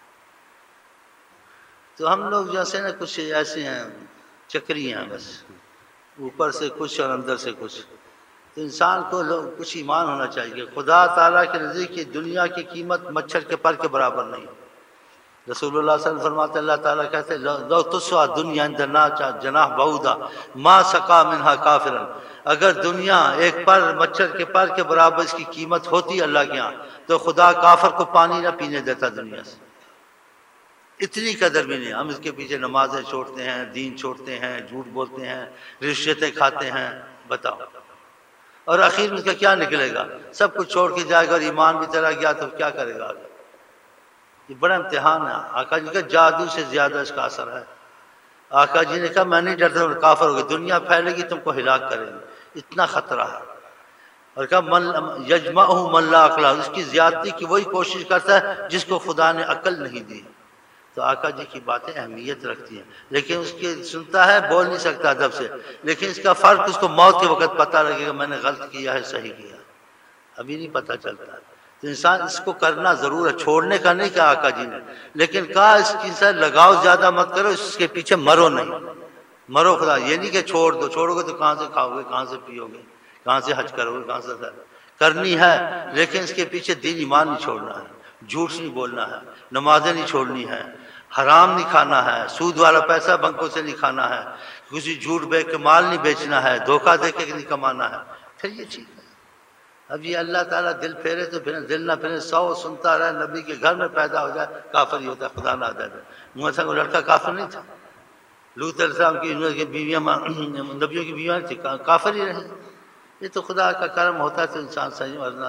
تو ہم لوگ جیسے نا کچھ ایسے ہیں، چکری ہیں، بس اوپر سے کچھ اور اندر سے کچھ۔ تو انسان کو کچھ ایمان ہونا چاہیے، خدا تعالیٰ کے نزدیک کی دنیا کی قیمت مچھر کے پر کے برابر نہیں۔ رسول اللہ صلی اللہ علیہ وسلم فرماتے اللہ تعالیٰ کہتے لو تسوى دنیا عند الناس جناح بعوضہ ما سقى منها کافرا، اگر دنیا ایک پر مچھر کے پر کے برابر اس کی قیمت ہوتی اللہ کے ہاں تو خدا کافر کو پانی نہ پینے دیتا دنیا سے۔ اتنی قدر بھی نہیں، ہم اس کے پیچھے نمازیں چھوڑتے ہیں، دین چھوڑتے ہیں، جھوٹ بولتے ہیں، رشوتیں کھاتے ہیں، بتاؤ، اور آخر میں اس کا کیا نکلے گا؟ سب کچھ چھوڑ کے جائے گا اور ایمان بھی چلا گیا تو کیا کرے گا آگے؟ یہ بڑا امتحان ہے۔ آقا جی کا جادو سے زیادہ اس کا اثر ہے۔ آقا جی نے کہا میں نہیں ڈرتا کافر ہوگی، دنیا پھیلے گی تم کو ہلاک کرے گی، اتنا خطرہ ہے۔ اور کہا یجمعہ من لا عقل، اس کی زیادتی کی وہی کوشش کرتا ہے جس کو خدا نے عقل نہیں دی۔ تو آقا جی کی باتیں اہمیت رکھتی ہیں، لیکن اس کے سنتا ہے، بول نہیں سکتا ادب سے، لیکن اس کا فرق اس کو موت کے وقت پتہ لگے گا، میں نے غلط کیا ہے صحیح کیا، ابھی نہیں پتہ چلتا۔ تو انسان اس کو کرنا ضرور ہے، چھوڑنے کا نہیں کہا آقا جی نے، لیکن کہا اس کی سے لگاؤ زیادہ مت کرو، اس کے پیچھے مرو نہیں، مرو خدا، یہ نہیں کہ چھوڑ دو، چھوڑو گے تو کہاں سے کھاؤ گے، کہاں سے پیو گے، کہاں سے حج کرو گے، کہاں سے کرنی ہے، لیکن اس کے پیچھے دین ایمان نہیں چھوڑنا ہے، جھوٹ نہیں بولنا ہے، نمازیں نہیں چھوڑنی ہے، حرام نہیں کھانا ہے، سود والا پیسہ بنکوں سے نہیں کھانا ہے، کسی جھوٹ بیچ کے مال نہیں بیچنا ہے، دھوکہ دے کے نہیں کمانا ہے، پھر یہ ٹھیک ہے۔ اب یہ اللہ تعالیٰ دل پھیرے تو پھر دل نہ پھیرے، 100 سنتا رہے، نبی کے گھر میں پیدا ہو جائے کافر ہی ہوتا ہے، خدا نہ دے۔ موسیٰ کو لڑکا کافر نہیں تھا، لوط علیہ السلام کی بیویاں نبیوں کی بیویاں تھی، کافر ہی رہے۔ یہ تو خدا کا کرم ہوتا ہے تو انسان صحیح ورنہ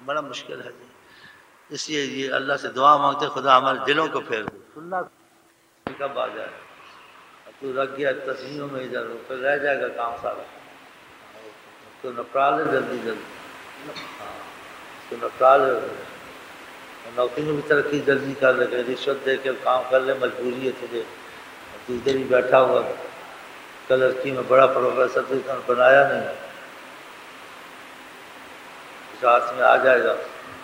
بڑا مشکل ہے جی. اس لیے یہ اللہ سے دعا مانگتے خدا ہمارے دلوں کو پھیر دے. سننا کب آ جائے تو رکھ گیا تصویروں میں ادھر پھر رہ جائے گا کام سارا. تو نپٹا لے جلدی جلدی. ہاں تو نپٹا لے. نوکری میں بھی ترقی جلدی کر لے گا. رشوت دے کے کام کر لے مجبوری ہے تجھے. تو ادھر ہی بیٹھا ہوا کلرکی میں بڑا پروفیسر تو اتنا بنایا نہیں. اس ہاتھ میں آ جائے گا.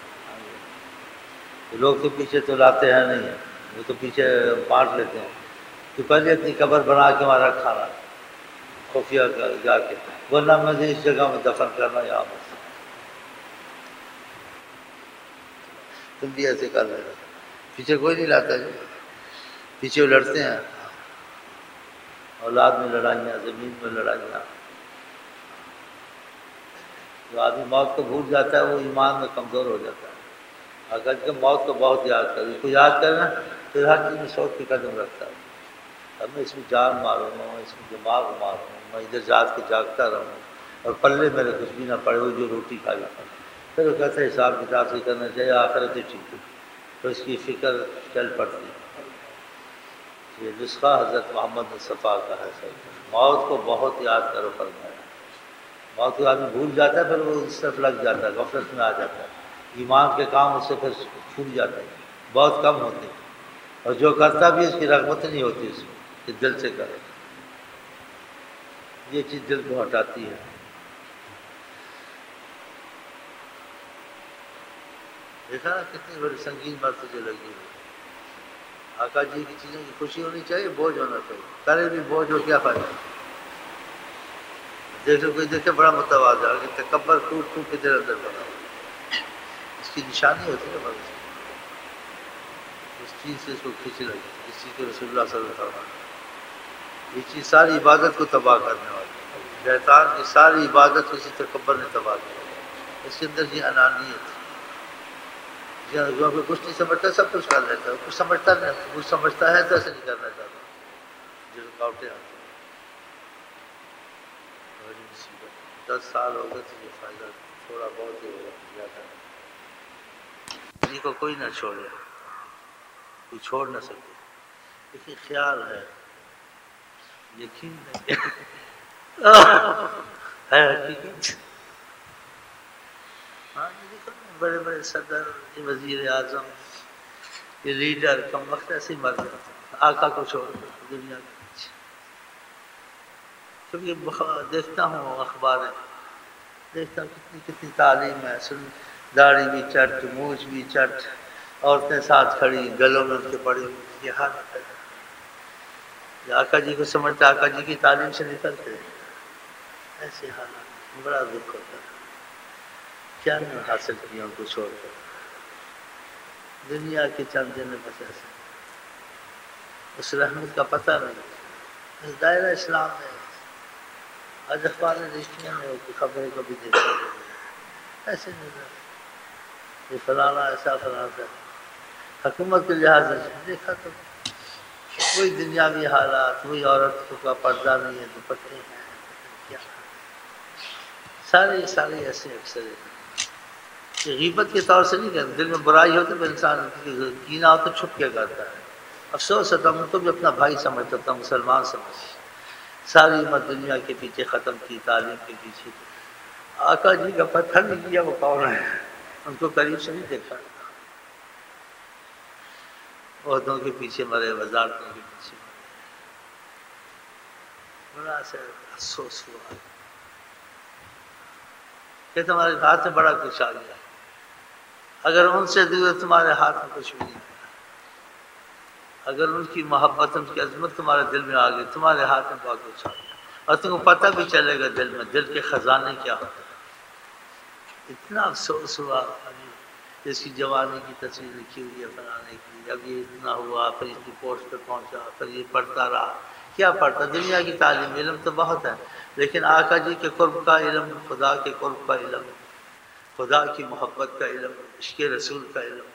لوگ تو پیچھے تو لاتے ہیں نہیں ہیں وہ تو پیچھے بانٹ لیتے ہیں. تو پہلے اپنی قبر بنا کے وہاں رکھانا خفیہ جا کے ورنہ مجھے اس جگہ میں دفن کرنا یہاں پر. تم بھی ایسے کر رہے. پیچھے کوئی نہیں لاتا جی. پیچھے وہ لڑتے ہیں. اولاد میں لڑائیاں زمین میں لڑائیاں. جو آدمی موت کو بھول جاتا ہے وہ ایمان میں کمزور ہو جاتا ہے. اگر کہ موت کو بہت یاد کر اس کو یاد کرنا پھر ہر چیز میں سوچ کے قدم رکھتا ہے. اب میں اس میں جان ماروں میں اس میں دماغ ماروں میں ادھر جات کے جاگتا رہوں اور پلے میرے کچھ بھی نہ پڑے وہ جو روٹی کھا لیتا. پھر وہ کہتے ہیں حساب کتاب سے کرنا چاہیے آخرت ٹھیک ہے. تو اس کی فکر چل پڑتی ہے. یہ نسخہ حضرت محمد مصطفیٰ کا ہے. موت کو بہت یاد کرو فرمایا. موت کو آدمی بھول جاتا ہے پھر وہ اس طرف لگ جاتا ہے غفلت میں آ جاتا ہے. ایمان کے کام اس سے پھر چھوٹ جاتے ہیں بہت کم ہوتے ہیں. اور جو کرتا بھی اس کی رغبت نہیں ہوتی اس میں کہ دل سے کرے. یہ چیز دل کو ہٹاتی ہے. دیکھا نا کتنی بڑی سنگین بات تجھے لگی ہوئی. آقا جی کی چیزوں کی خوشی ہونی چاہیے بوجھ ہونا چاہیے. کرے بھی بوجھ ہو کیا فائدہ. دیکھو کوئی دیکھے بڑا متواضع کہ تکبر ٹوٹ ٹوٹ کے دل اندر بنا. اس کی نشانی ہوتی ہے بس. اس چیز سے اس کو کھینچ لگی. اس چیز کو رسول اللہ صلی اللہ علیہ وسلم. یہ چیز ساری عبادت کو تباہ کرنے والی. شیطان کی ساری عبادت کو اسی تکبر نے تباہ کیا. اس کے اندر یہ انانیت جو کچھ نہیں سمجھتا سب کچھ کر لیتا ہے. کچھ سمجھتا نہیں کچھ سمجھتا ہے تو ایسے نہیں کرنا چاہتا. جو رکاوٹیں آتی ہیں. 10 سال ہو گئے تو یہ فائدہ تھوڑا بہت ہی ہوگا زیادہ نہیں کو کوئی نہ چھوڑے. کوئی چھوڑ نہ سکے. لیکن خیال ہے یقین ہے حقیقت. ہاں یہ دیکھو بڑے بڑے صدر یہ وزیر اعظم یہ لیڈر کم وقت ایسے ہی مر گئے. آقا کو چھوڑ دنیا کے پیچھے. کیونکہ دیکھتا ہوں اخباریں دیکھتا ہوں کتنی کتنی تعلیم ہے. داڑھی بھی چٹ مونچھ بھی چٹ عورتیں ساتھ کھڑی گلوں میں ان کے پڑی ہوئی. یہ حال ہے. آقا جی کو سمجھتا آقا جی کی تعلیم سے نکلتے ایسے حالات بڑا دکھ ہوتا ہے. کیا نہیں حاصل کیا ان کو چھوڑ کر. دنیا کے چند دن میں بس ایسے اس رحمت کا پتہ نہیں. اس دائرہ اسلام میں آج اخبار رشتیاں میں خبریں کو بھی دیکھا ایسے نہیں. یہ فلانا ایسا فلانا حکومت کے لحاظ سے دیکھا تو وہی دنیاوی حالات وہی عورت کا پردہ نہیں ہے دوپٹے ہیں کیا سارے ایسے اکثر غیبت کے طور سے نہیں کرتے. دل میں برائی ہو تو انسان کینہ ہو تو چھپ کے کرتا ہے. افسوس ہے تم تو بھی اپنا بھائی سمجھتا تھا مسلمان سمجھ. ساری امت دنیا کے پیچھے ختم کی تعلیم کے پیچھے. آقا جی کا پتھر نہیں کیا وہ کون ہے. ان کو قریب سے نہیں دیکھا. عہدوں کے پیچھے مرے وزارتوں کے پیچھے مرے. بڑا سے افسوس ہوا کہ تمہارے ہاتھ میں بڑا کچھ آ گیا. اگر ان سے دور تمہارے ہاتھ میں کچھ بھی نہیں. اگر ان کی محبت ان کی عظمت تمہارے دل میں آ گئی تمہارے ہاتھ میں بہت کچھ آ گیا. اور تم کو پتہ بھی چلے گا دل میں دل کے خزانے کیا ہوتے ہیں. اتنا افسوس ہوا. اس کی جوانی کی تصویر لکھی ہوئی ہے بنانے کی. اب یہ اتنا ہوا پھر اس کی پوسٹ پہ پہنچا پھر یہ پڑھتا رہا. کیا پڑھتا. دنیا کی تعلیم علم تو بہت ہے لیکن آقا جی کے قرب کا علم خدا کے قرب کا علم خدا کی محبت کا علم عشق رسول کا علم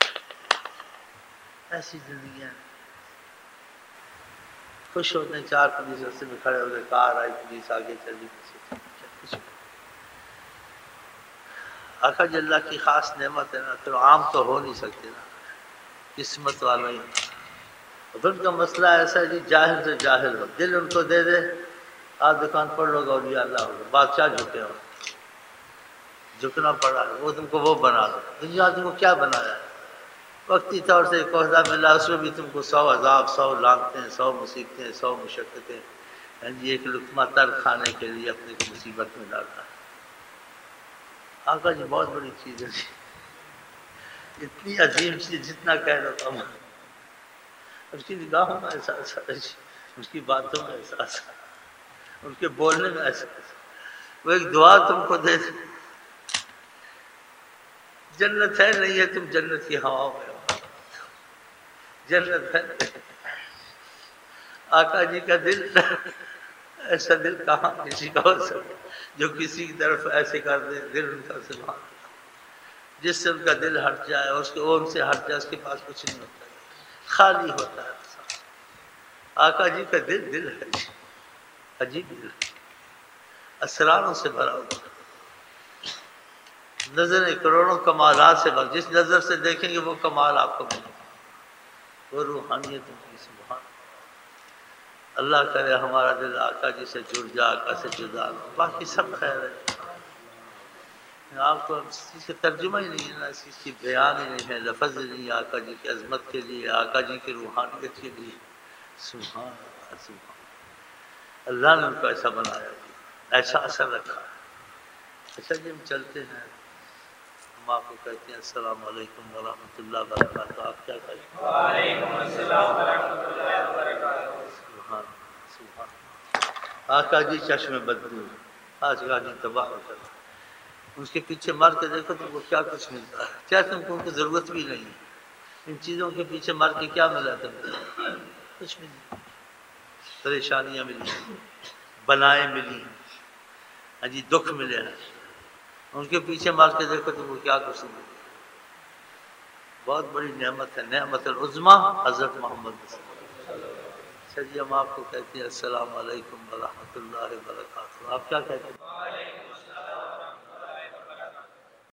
ایسی زندگیاں خوش ہوتے ہیں. 4 پولیس رستے میں کھڑے ہوئے کار آئی پولیس آگے چلی کچھ آقا جی اللہ کی خاص نعمت ہے نا، تو عام تو ہو نہیں سکتے نا، قسمت والا ہی۔ اور ان کا مسئلہ ایسا ہے جی، جاہل سے جاہل ہو، دل ان کو دے دے، آپ دکان پڑھ لو گے اولیاء اللہ ہوگا، بادشاہ جھکے ہو، جھکنا پڑا ہے، وہ تم کو وہ بنا دو۔ دنیا تم کو کیا بنایا ہے؟ وقتی طور سے ایک عہدہ ملا، اس میں بھی تم کو 100 عذاب، 100 لعنتیں، 100 مصیبتیں، 100 مشقتیں، جی ایک لقمہ تر کھانے کے لیے اپنے کو مصیبت میں ڈالتا ہے۔ آقا جی بہت بڑی چیز ہے جی، اتنی عظیم چیز جتنا کہہ دو کم، اس کی نگاہوں میں احساس ہے جی، اس کی باتوں میں احساس ہے، ان کے بولنے میں احساس ہے۔ وہ ایک دعا تم کو دے دے، جنت ہے نہیں ہے، تم جنت کی ہواؤں میں ہو، جنت ہے نہیں۔ آقا جی کا دل ایسا دل کہاں کسی کا ہو سکتا جو کسی کی طرف ایسے کر دے، دل ان کا سبحان اللہ، جس سے ان کا دل ہٹ جائے، اس کے اون سے ہٹ جائے، اس کے پاس کچھ نہیں ہوتا، خالی ہوتا ہے۔ آقا جی کا دل دل ہے جی، عجیب دل ہے، اسراروں سے بھرا ہوا، نظریں کروڑوں کمالات سے بھر، جس نظر سے دیکھیں گے وہ کمال آپ کو ملے گا، وہ روحانیت ان کی سبحان اللہ۔ کرے ہمارا دل آقا جی سے جڑ جا، آقا سے جدا نہ، باقی سب خیر ہے۔ آپ کو اس چیز کا ترجمہ ہی نہیں ہے نا، اس چیز کی بیان ہی نہیں ہے، لفظ ہی نہیں ہے آقا جی کی عظمت کے لیے، آقا جی کی روحانیت کے لیے، سبحان اللہ سبحان اللہ نے ان کو ایسا بنایا جی، ایسا اثر رکھا ہے۔ اچھا جی ہم چلتے ہیں، ہم آپ کو کہتے ہیں السلام علیکم ورحمۃ اللہ وبرکاتہ، آپ کیا کہتے ہیں؟ وعلیکم السلام ورحمۃ اللہ وبرکاتہ۔ سبحان سبحان آقا جی چشم بدبو، آج کا جی تباہ ہو کر اس کے پیچھے مار کے دیکھو تم کو کیا کچھ ملتا ہے، کیا تم کو ان کی ضرورت بھی نہیں ہے، ان چیزوں کے پیچھے مار کے کیا ملا تم کو؟ کچھ بھی نہیں، پریشانیاں ملی، بلائیں ملی، ہاں جی دکھ ملے ہیں، ان کے پیچھے مار کے دیکھو تم کو کیا کچھ نہیں ملتا۔ بہت بڑی نعمت ہے، نعمت العظمیٰ حضرت محمد صلی اللہ علیہ وسلم۔ چلیے ہم آپ کو کہتے ہیں السلام علیکم ورحمۃ اللہ وبرکاتہ، آپ کیا کہتے ہیں؟